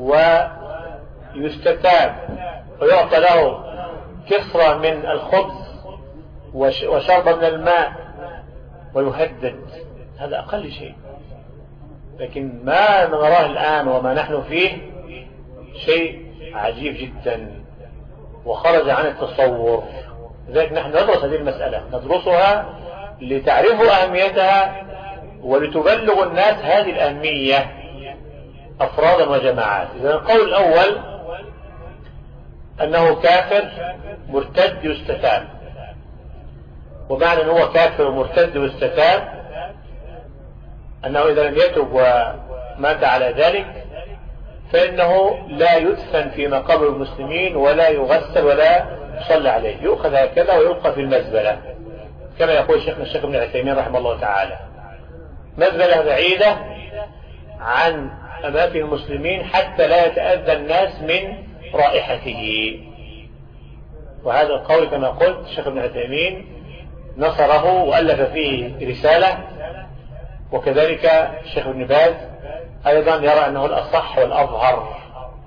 [SPEAKER 1] ويستتاب ويعطى له كسرة من الخبز وشرب من الماء ويهدد. هذا أقل شيء. لكن ما نراه الآن وما نحن فيه شيء عجيب جدا وخرج عن التصور. لذلك نحن ندرس هذه المسألة، ندرسها لتعرفوا أهميتها ولتبلغ الناس هذه الأهمية أفرادا وجماعات. إذن القول الأول أنه كافر مرتد يستتاب. ومعنى أنه هو كافر ومرتد واستتاب أنه إذا لم يتب ومات على ذلك فإنه لا يدفن في مقابر المسلمين ولا يغسل ولا يصلى عليه، يؤخذ هكذا ويلقى في المزبلة كما يقول شيخنا الشيخ ابن عثيمين رحمه الله تعالى. مزبلة بعيدة عن أماكن المسلمين حتى لا يتأذى الناس من رائحته. وهذا القول كما قلت الشيخ ابن عثيمين نصره وألف فيه رسالة، وكذلك الشيخ ابن باز أيضا يرى أنه الأصح والأظهر.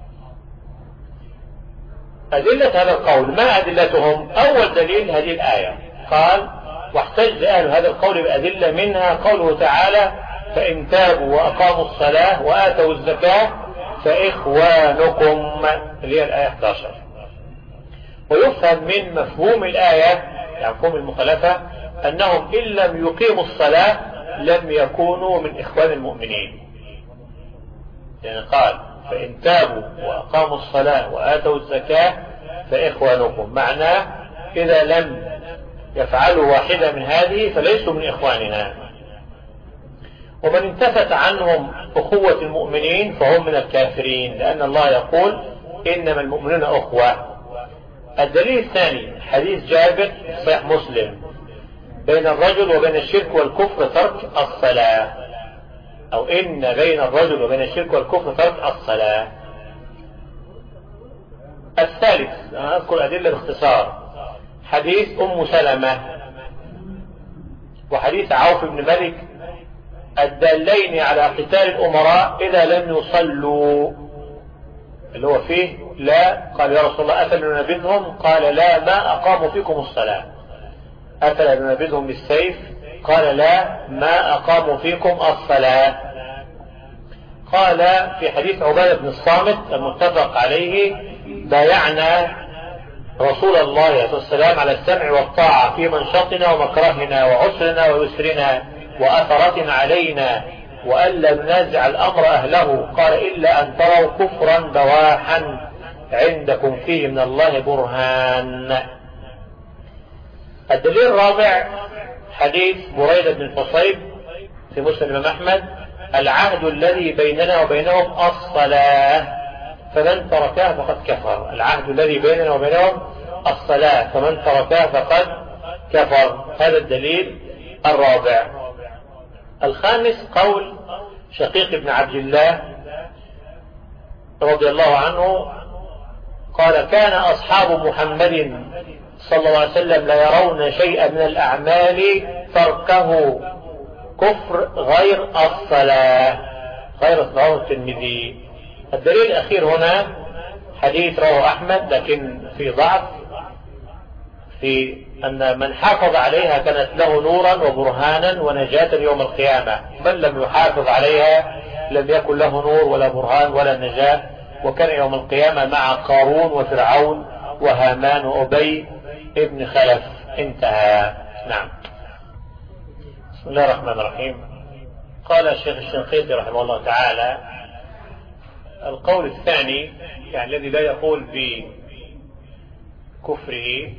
[SPEAKER 1] أدلة هذا القول ما أدلتهم؟ أول دليل هذه الآية، قال واحتج أهل هذا القول بأدلة منها قوله تعالى فإن تابوا وأقاموا الصلاة وآتوا الزكاة فإخوانكم اللي هي الآية 11. ويفهم من مفهوم الآية يعني مفهوم المخالفة أنهم إن لم يقيموا الصلاة لم يكونوا من إخوان المؤمنين، يعني قال فإن تابوا وأقاموا الصلاة وآتوا الزكاة فإخوانكم، معناه إذا لم يفعلوا واحدة من هذه فليسوا من إخواننا. ومن انتفت عنهم أخوة المؤمنين فهم من الكافرين، لأن الله يقول إنما المؤمنون أخوة. الدليل الثاني حديث جابر صحيح مسلم بين الرجل وبين الشرك والكفر ترك الصلاة، أو إن بين الرجل وبين الشرك والكفر ترك الصلاة. الثالث أنا أذكر أدلة باختصار، حديث أم سلمة وحديث عوف بن مالك الدالين على قتال الأمراء إذا لم يصلوا، اللي هو فيه لا قال يا رسول الله أفلا ننبذهم؟ قال لا ما أقاموا فيكم الصلاة. أفلا ننبذهم بالسيف؟ قال لا ما أقاموا فيكم الصلاة. قال في حديث عبادة بن الصامت المتفق عليه بايعنا رسول الله عليه الصلاة والسلام على السمع والطاعة في منشطنا ومكرهنا وعسرنا ويسرنا وأثرة علينا وألا ننازع الأمر أهله، قال إلا أن تروا كفرا بواحا عندكم فيه من الله برهان. الدليل الرابع حديث بريدة بن الحصيب في مسلم الإمام أحمد العهد الذي بيننا وبينهم الصلاة فمن تركها فقد كفر. العهد الذي بيننا وبينهم الصلاة فمن تركها فقد كفر. هذا الدليل الرابع. الخامس قول شقيق بن عبد الله رضي الله عنه قال كان أصحاب محمد صلى الله عليه وسلم لا يرون شيئا من الأعمال تركه كفر غير الصلاة، غير صلاة الترمذي. الدليل الأخير هنا حديث رواه أحمد لكن في ضعف، في أن من حافظ عليها كانت له نورا وبرهانا ونجاة يوم القيامة، من لم يحافظ عليها لم يكن له نور ولا برهان ولا نجاة، وكان يوم القيامة مع قارون وفرعون وهامان وأبي ابن خلف. انتهى. نعم. بسم الله الرحمن الرحيم. قال الشيخ الشنقيطي رحمه الله تعالى القول الثاني يعني الذي لا يقول بكفره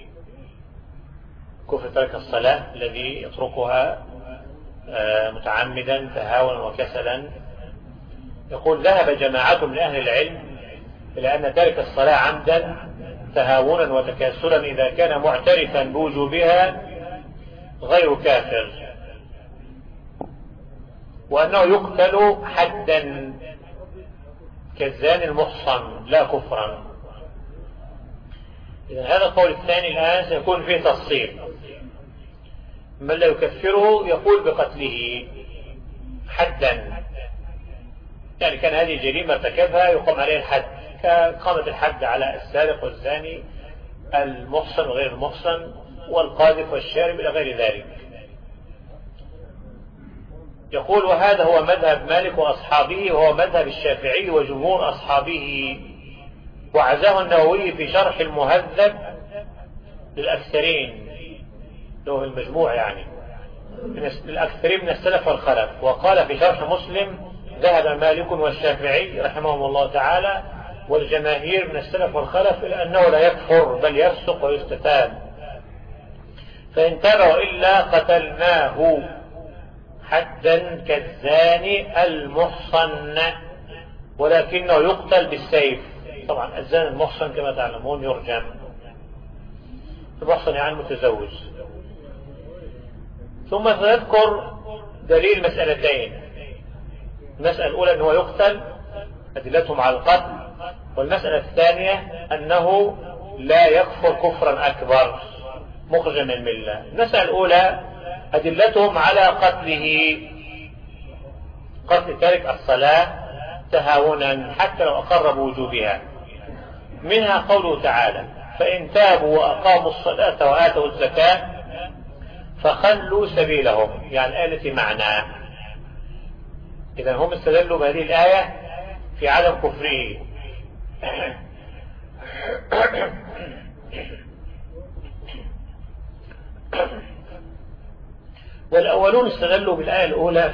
[SPEAKER 1] كفر ترك الصلاة الذي يتركها متعمدا تهاونا وكسلا، يقول ذهب جماعة من أهل العلم إلى أن تارك الصلاة عمدا تهاونا وتكاسلا إذا كان معترفا بوجوبها غير كافر، وأنه يقتل حدا كالزاني المحصن لا كفرا. إذا هذا القول الثاني الآن سيكون فيه تفصيل. من لا يكفره يقول بقتله حدا، يعني كان هذه جريمة ارتكبها يقام عليه الحد كقامة الحد على السارق والزاني المحصن وغير المحصن والقاذف والشارب إلى غير ذلك. يقول وهذا هو مذهب مالك وأصحابه وهو مذهب الشافعي وجمهور أصحابه، وعزاه النووي في شرح المهذب للأكثرين له المجموع يعني للأكثرين من السلف والخلف. وقال في شرح مسلم ذهب مالك والشافعي رحمهم الله تعالى والجماهير من السلف والخلف إلى أنه لا يكفر بل يفسق ويستتاب. فإن تاب وإلا قتلناه حدا كالزاني المحصن، ولكنه يقتل بالسيف. طبعا الزاني المحصن كما تعلمون يرجم. المحصن يعني متزوج. ثم سنذكر دليل مسألتين. المسألة الأولى أنه يقتل، أدلتهم على القتل، والمسألة الثانية أنه لا يكفر كفرا أكبر مخرجا من الملة. المسألة الأولى أدلتهم على قتله، قتل تارك الصلاة تهاونا حتى لو أقر بوجوبها. منها قوله تعالى: فإن تابوا وأقاموا الصلاة وآتوا الزكاة فخلوا سبيلهم، يعني التي معناه. إذا هم استدلوا بهذه الآية في عدم كفره. والأولون استدلوا بالآية الأولى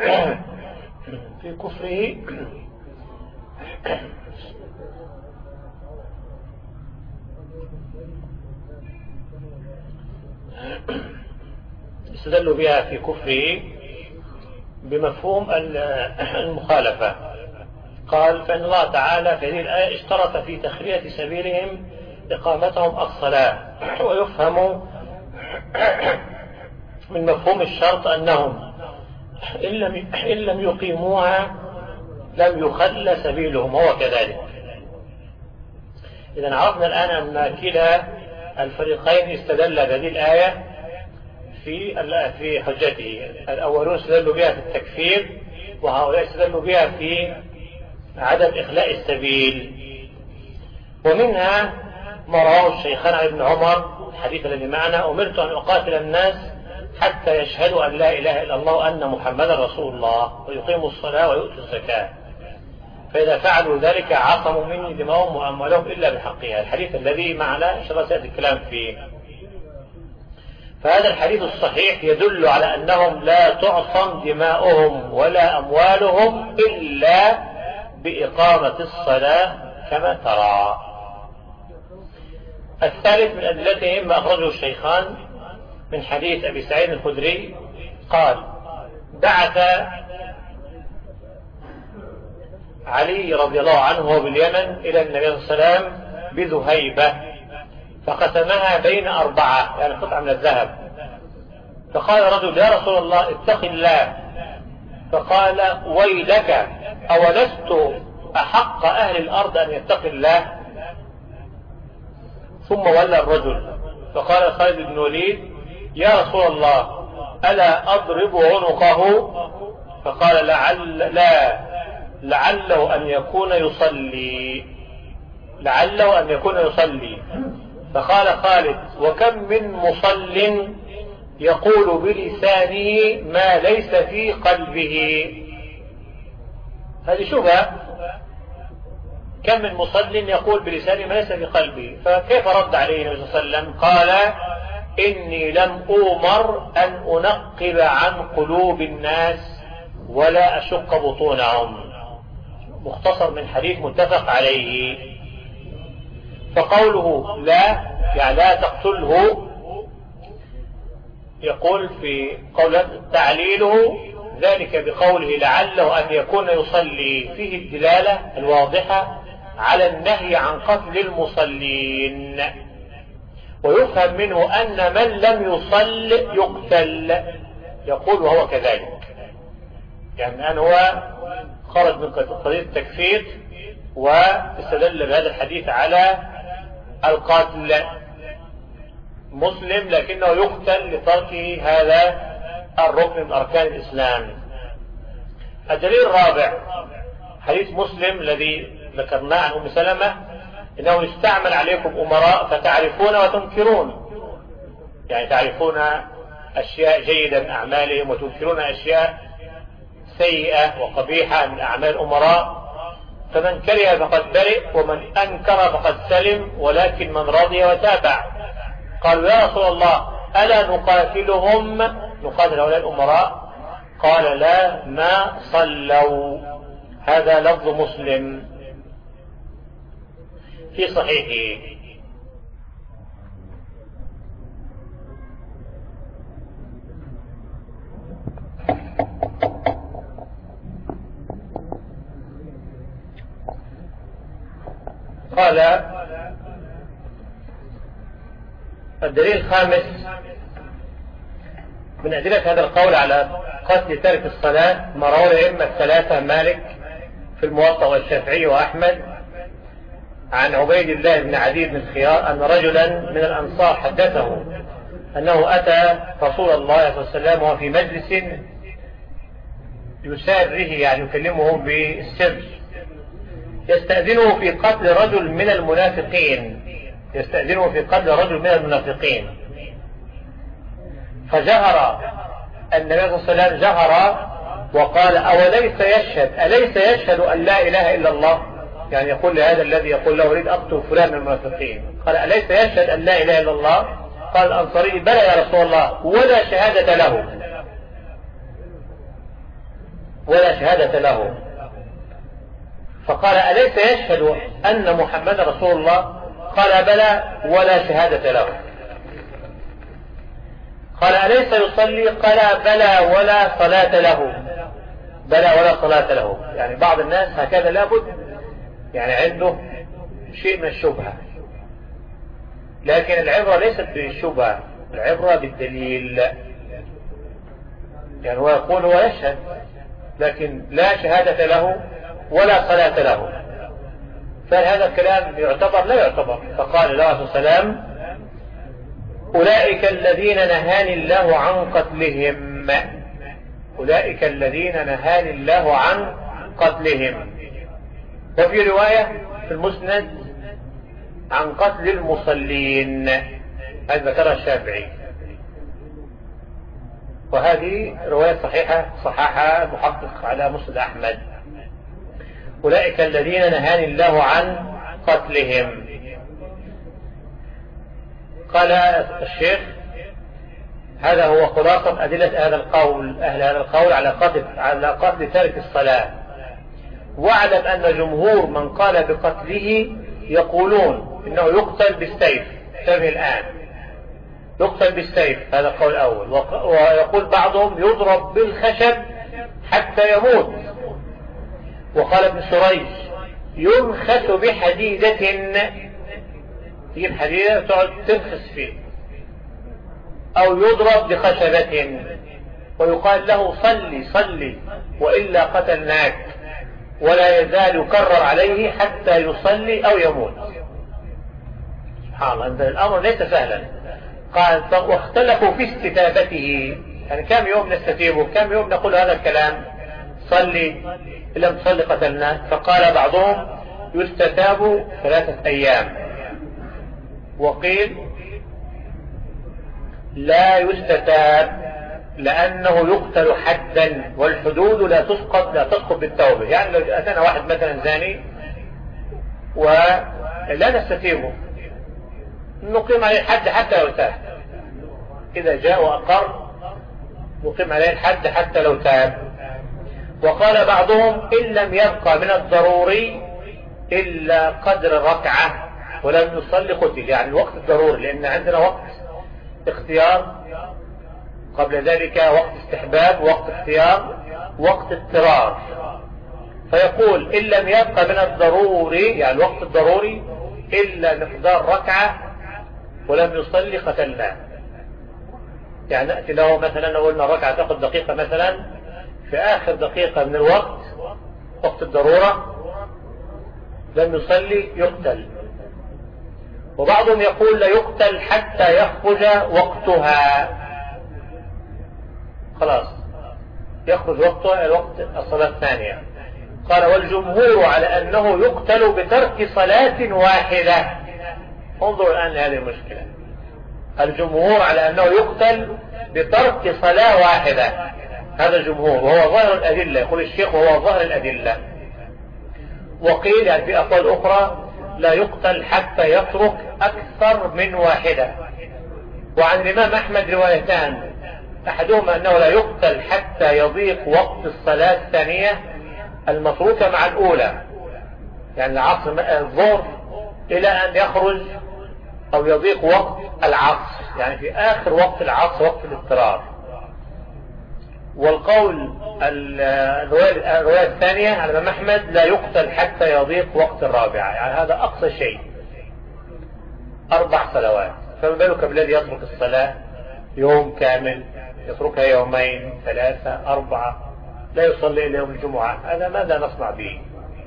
[SPEAKER 1] في كفره استدلوا بها في كفره بمفهوم المخالفة. قال: فإن الله تعالى في هذه الآية اشترط في تخلية سبيلهم إقامتهم الصلاة، ويفهم من مفهوم الشرط أنهم إن لم يقيموها لم يخل سبيلهم، هو كذلك. إذا عرفنا الآن أن كلا الفريقين استدل بهذه الآية في حجته. الأولون استدلوا بها في التكفير، وهؤلاء استدلوا بها في عدم إخلاء السبيل. ومنها ما رواه الشيخان عن ابن عمر الحديث الذي معنا: أمرت أن أقاتل الناس حتى يشهدوا أن لا إله إلا الله وأن محمدا رسول الله ويقيموا الصلاة ويؤتوا الزكاة، فإذا فعلوا ذلك عصموا مني دماؤهم وأموالهم إلا بحقها. الحديث الذي معنا إن شاء الله سيأتي الكلام فيه. فهذا الحديث الصحيح يدل على أنهم لا تعصم دماؤهم ولا أموالهم إلا بإقامة الصلاة كما ترى. الثالث من أدلتهم ما أخرجه الشيخان من حديث أبي سعيد الخدري قال: بعث علي رضي الله عنه باليمن إلى النبي صلى الله عليه وسلم بذهيبة، فقسمها بين 4، يعني قطعة من الذهب. فقال رجل: يا رسول الله اتق الله. فقال: ويلك، أولست أحق أهل الأرض أن يتق الله؟ ثم ولى الرجل فقال خالد بن الوليد: يا رسول الله ألا أضرب عنقه؟ فقال: لعله أن يكون يصلي، لعله أن يكون يصلي. فقال خالد: وكم من مصل يقول بلسانه ما ليس في قلبه. هذه شبهة، كم من مصل يقول بلسانه ما ليس في قلبه. فكيف رد عليه النبي صلى الله عليه وسلم؟ قال: إني لم أؤمر أن أنقب عن قلوب الناس ولا أشق بطونهم. مختصر من حديث متفق عليه. فقوله لا، يعني لا تقتله، يقول في قول تعليله ذلك بقوله لعله أن يكون يصلي، فيه الدلالة الواضحة على النهي عن قتل المصلين. ويفهم منه أن من لم يصل يقتل، يقول وهو كذلك، يعني أن هو خرج من قضية التكفير واستدل بهذا الحديث على القتل. مسلم لكنه يقتل لتركه هذا الركن من أركان الإسلام. الدليل الرابع حديث مسلم الذي ذكرناه عن أم سلمة: إنه يستعمل عليكم أمراء فتعرفون وتنكرون، يعني تعرفون أشياء جيدة من أعمالهم وتنكرون أشياء سيئة وقبيحة من أعمال الأمراء. فمن كره فقد برئ ومن أنكر فقد سلم، ولكن من رضي وتابع. قالوا: يا رسول الله ألا نقاتلهم، نقاتل هؤلاء الأمراء؟ قال: لا، ما صلوا. هذا لفظ مسلم في صحيحه. قال الدليل الخامس من أدلة هذا القول على قتل تارك الصلاة ما رواه الأئمة الثلاثة مالك في الموطأ والشافعي وأحمد عن عبيد الله بن عدي بن الخيار أن رجلا من الأنصار حدثه أنه أتى رسول الله صلى الله عليه وسلم وهو في مجلس يساره، يعني يكلمه بالسر، يستأذنه في قتل رجل من المنافقين، يستأذنه في قتل رجل من المنافقين. فجهر النبي صلى الله عليه وسلم، جهر وقال أليس يشهد أن لا إله إلا الله؟ يعني يقول لهذا الذي يقول له أريد أقتل فلان من المنافقين، قال أليس يشهد أن لا إله إلا الله؟ قال الأنصاري بلى يا رسول الله، ولا شهادة له، ولا شهادة له. فقال أليس يشهد أن محمد رسول الله؟ قال بلى ولا شهادة له. قال أليس يصلي؟ قال بلى ولا صلاة له، بلى ولا صلاة له. يعني بعض الناس هكذا لابد، يعني عنده شيء من الشبهة، لكن العبرة ليست بالشبهة، العبرة بالدليل. يعني هو يقول ويشهد لكن لا شهادة له ولا صلاة له، فهذا الكلام يعتبر لا يعتبر. فقال الله عليه وسلم أولئك الذين نهاني الله عن قتلهم، أولئك الذين نهاني الله عن قتلهم. وفي رواية في المسند عن قتل المصلين، هذا ذكرها الشافعي، وهذه رواية صحيحة صححها المحقق على مسند أحمد. أولئك الذين نهاني الله عن قتلهم. قال الشيخ هذا هو خلاصة أدلة هذا القول، أهل هذا القول على قتل تارك الصلاة. واعلم أن جمهور من قال بقتله يقولون إنه يقتل بالسيف، انتبه الآن، يقتل بالسيف، هذا القول الأول. ويقول بعضهم يضرب بالخشب حتى يموت. وقال ابن سريج ينخس بحديدة، تجيب حديدة تقعد تنخس فيه، أو يضرب بخشبة ويقال له صلي صلي وإلا قتلناك، ولا يزال يكرر عليه حتى يصلي أو يموت. سبحان الله، الأمر ليس سهلا. قال واختلفوا في استتابته، يعني كم يوم نستتيبه، كم يوم نقول هذا الكلام، صلي إن لم تصلي قتلناك. فقال بعضهم يستتاب 3 أيام، وقيل لا يستتاب لأنه يقتل حدا، والحدود لا تسقط بالتوبة. يعني لو أتانا واحد مثلا زاني ولا نستتيبه، نقيم عليه الحد حتى لو تاب، إذا جاء وأقر نقيم عليه الحد حتى لو تاب. وقال بعضهم إن لم يبقى من الضروري إلا قدر ركعة ولم يصلي قتل، يعني الوقت الضروري، لأن عندنا وقت اختيار، قبل ذلك وقت استحباب، وقت اختيار، وقت اضطرار. فيقول إن لم يبقى من الضروري، يعني الوقت الضروري، إلا مقدار ركعة ولم يصلي قتلناه. يعني نأتي له مثلا لو قلنا ركعة تأخذ دقيقة مثلا، في آخر دقيقة من الوقت، وقت الضرورة، لم يصلي يقتل. وبعضهم يقول لا يقتل حتى يخرج وقتها، خلاص يخرج وقتها، الوقت الصلاة الثانية. قال والجمهور على أنه يقتل بترك صلاة واحدة. انظر الآن لهذه المشكلة، الجمهور على أنه يقتل بترك صلاة واحدة، هذا الجمهور، وهو ظاهر الأدلة، يقول الشيخ وهو ظاهر الأدلة. وقيل يعني في أقوال أخرى لا يقتل حتى يترك أكثر من واحدة. وعن الإمام أحمد روايتان، أحدهما أنه لا يقتل حتى يضيق وقت الصلاة الثانية المتروكة مع الأولى، يعني العصر الظهر إلى أن يخرج أو يضيق وقت العصر، يعني في آخر وقت العصر وقت الاضطرار. والقول الرواية الثانية على الإمام أحمد لا يقتل حتى يضيق وقت الرابعة، يعني هذا أقصى شيء 4 صلوات، فما بالك بالذي يترك الصلاة يوم كامل، يتركها يومين 3 4 لا يصلي إلى يوم الجمعة، هذا ماذا نصنع به؟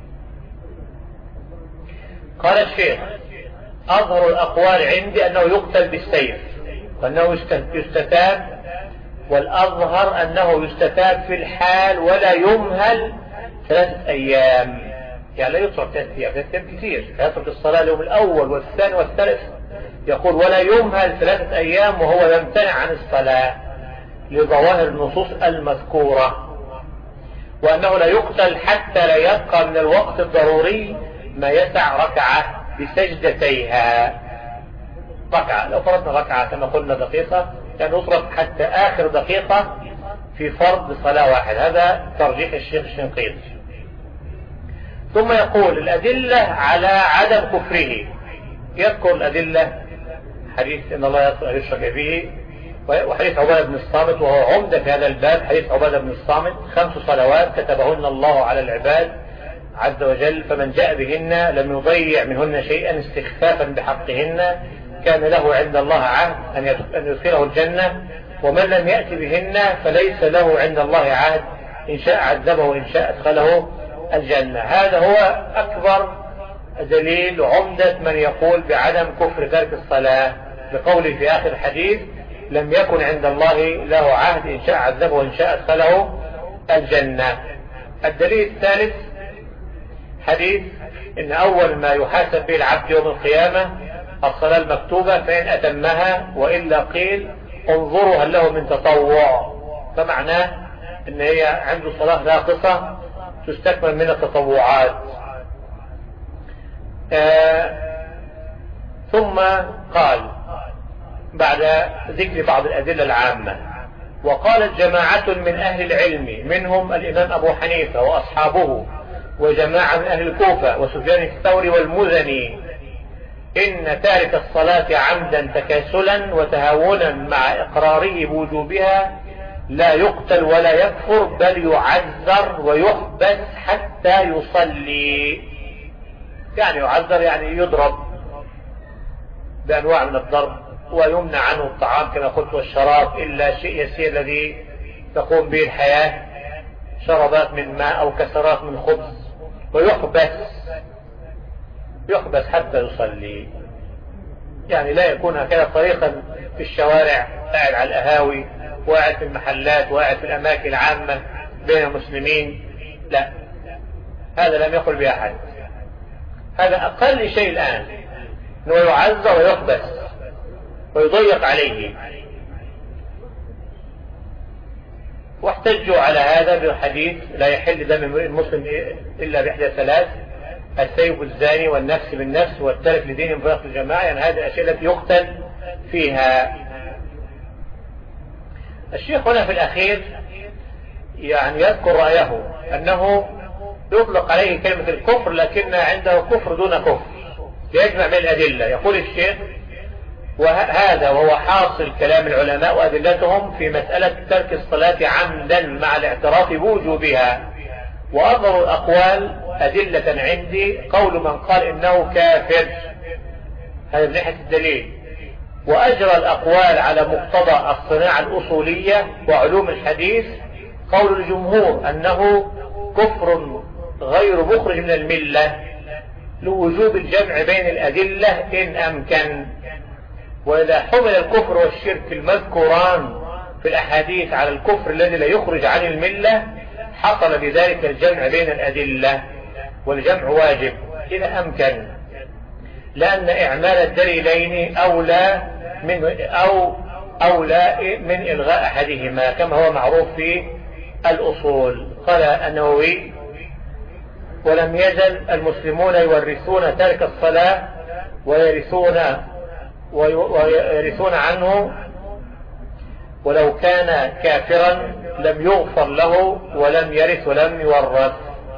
[SPEAKER 1] قال الشيخ: أظهر الأقوال عندي أنه يقتل بالسيف وأنه يستتاب، والأظهر أنه يستتاب في الحال ولا يمهل 3 أيام، يعني لا يترك 3 أيام، 3 أيام كثير، يترك الصلاة اليوم الأول والثاني والثالث، يقول ولا يمهل 3 أيام وهو يمتنع عن الصلاة لظواهر النصوص المذكورة، وأنه لا يقتل حتى لا يبقى من الوقت الضروري ما يسع ركعة بسجدتيها. ركعة لو فرضنا ركعة كما قلنا دقيقة، يعني يترك حتى آخر دقيقة في فرض صلاة واحد، هذا ترجيح الشيخ الشنقيطي. ثم يقول الأدلة على عدم كفره، يذكر الأدلة حديث إن الله يشرك به، وحديث عبادة بن الصامت، وهو عمدة في هذا الباب، حديث عبادة بن الصامت: 5 صلوات كتبهن الله على العباد عز وجل، فمن جاء بهن لم يضيع منهن شيئا استخفافا بحقهن كان له عند الله عهد أن يدخله الجنة، ومن لم يأتي بهن فليس له عند الله عهد، إن شاء عذبه وإن شاء أدخله الجنة. هذا هو أكبر دليل عمدة من يقول بعدم كفر ترك الصلاة، بقوله في آخر الحديث: لم يكن عند الله له عهد، إن شاء عذبه وإن شاء أدخله الجنة. الدليل الثالث حديث إن أول ما يحاسب به العبد يوم القيامة الصلاة المكتوبة، فإن أتمها وإلا قيل انظروا هل له من تطوع، فمعناه إن هي عنده صلاة ناقصة تستكمل من التطوعات. ثم قال بعد ذكر بعض الأدلة العامة: وقال جماعة من أهل العلم منهم الإمام أبو حنيفة وأصحابه، وجماعة من أهل الكوفة وسفيان الثوري والمزني، إن تارك الصلاة عمدا تكاسلا وتهاونا مع إقراره بوجوبها لا يقتل ولا يكفر، بل يعذر ويحبس حتى يصلي. يعني يعذر يعني يضرب بأنواع من الضرب، ويمنع عنه الطعام كما قلت والشراب إلا شيء يسير الذي تقوم به الحياة، شربات من ماء أو كسرات من خبز، ويحبس حتى يصلي. يعني لا يكون هكذا طريقا في الشوارع، قاعد على القهاوي، وقاعد في المحلات، وقاعد في الأماكن العامة بين المسلمين، لا، هذا لم يقل به أحد. هذا أقل شيء الآن، أنه يعذر ويحبس ويضيق عليه. واحتجوا على هذا بالحديث: لا يحل دم المسلم إلا بإحدى 3: السيب الزاني والنفس بالنفس والترك لدين مفارق الجماعة، يعني هذه الأشياء التي يقتل فيها. الشيخ هنا في الأخير يعني يذكر رأيه أنه يطلق عليه كلمة الكفر، لكن عنده كفر دون كفر، يجمع من الأدلة. يقول الشيخ: وهذا وهو حاصل كلام العلماء وأدلتهم في مسألة ترك الصلاة عمدا مع الاعتراف بوجوبها. وأظهر الأقوال أدلة عندي قول من قال إنه كافر، هذا من ناحية الدليل. وأجرى الأقوال على مقتضى الصناعة الأصولية وعلوم الحديث قول الجمهور أنه كفر غير مخرج من الملة لوجوب الجمع بين الأدلة إن أمكن. وإذا حمل الكفر والشرك المذكوران في الأحاديث على الكفر الذي لا يخرج عن الملة حصل بذلك الجمع بين الأدلة، والجمع واجب إذا أمكن، لأن إعمال الدليلين أولى من إلغاء أحدهما كما هو معروف في الأصول. قال النووي: ولم يزل المسلمون يورثون ترك الصلاة ويرثون عنه، ولو كان كافرا لم يغفر له ولم يرث ولم يورث.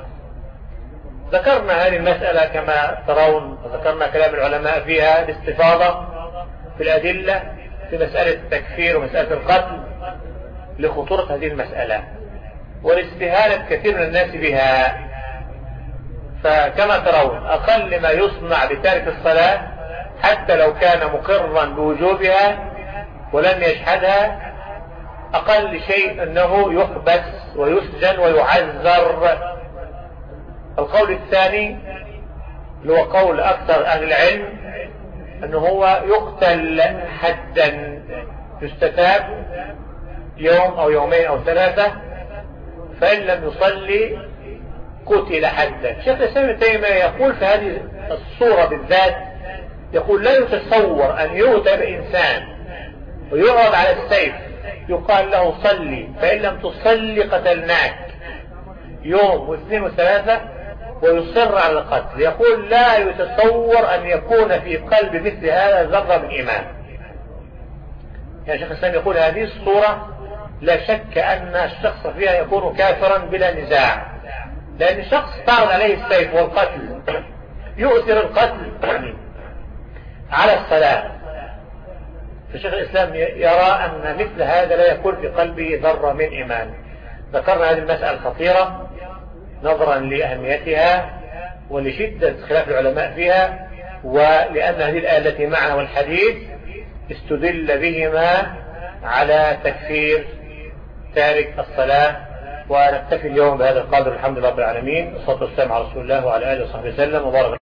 [SPEAKER 1] ذكرنا هذه المسألة كما ترون، وذكرنا كلام العلماء فيها باستفاضة في الأدلة في مسألة التكفير ومسألة القتل لخطورة هذه المسألة. ولاستهانة كثير من الناس بها. فكما ترون أقل ما يصنع بتارك الصلاة حتى لو كان مقرا بوجوبها ولم يشهدها، أقل شيء أنه يحبس ويسجن ويعذر. القول الثاني اللي هو قول أكثر أهل العلم أنه هو يقتل حدا، يستتاب يوم أو يومين أو ثلاثة، فإن لم يصلي قتل حدا. شيخ الإسلام ابن تيمية يقول في هذه الصورة بالذات، يقول لا يتصور أن يؤتى بإنسان ويعرض على السيف يقال له صلي، فإن لم تصلي قتلناك يوم واثنين وثلاثة، ويصر على القتل. يقول لا يتصور أن يكون في قلب مثل هذا ذرة من إيمان. يعني شيخ الإسلام يقول هذه الصورة لا شك أن الشخص فيها يكون كافرا بلا نزاع، لأن الشخص تعرض عليه السيف والقتل يؤثر القتل على الصلاة. فشيخ الإسلام يرى أن مثل هذا لا يكون في قلبه ذرة من إيمان. ذكرنا هذه المسألة الخطيرة نظرا لأهميتها ولشدة خلاف العلماء فيها، ولأن هذه الآية التي معنا والحديث استدل بهما على تكفير تارك الصلاة. ونكتفي اليوم بهذا القدر. الحمد لله رب العالمين، والصلاة والسلام على رسول الله وعلى آله وصحبه وسلم وبارك.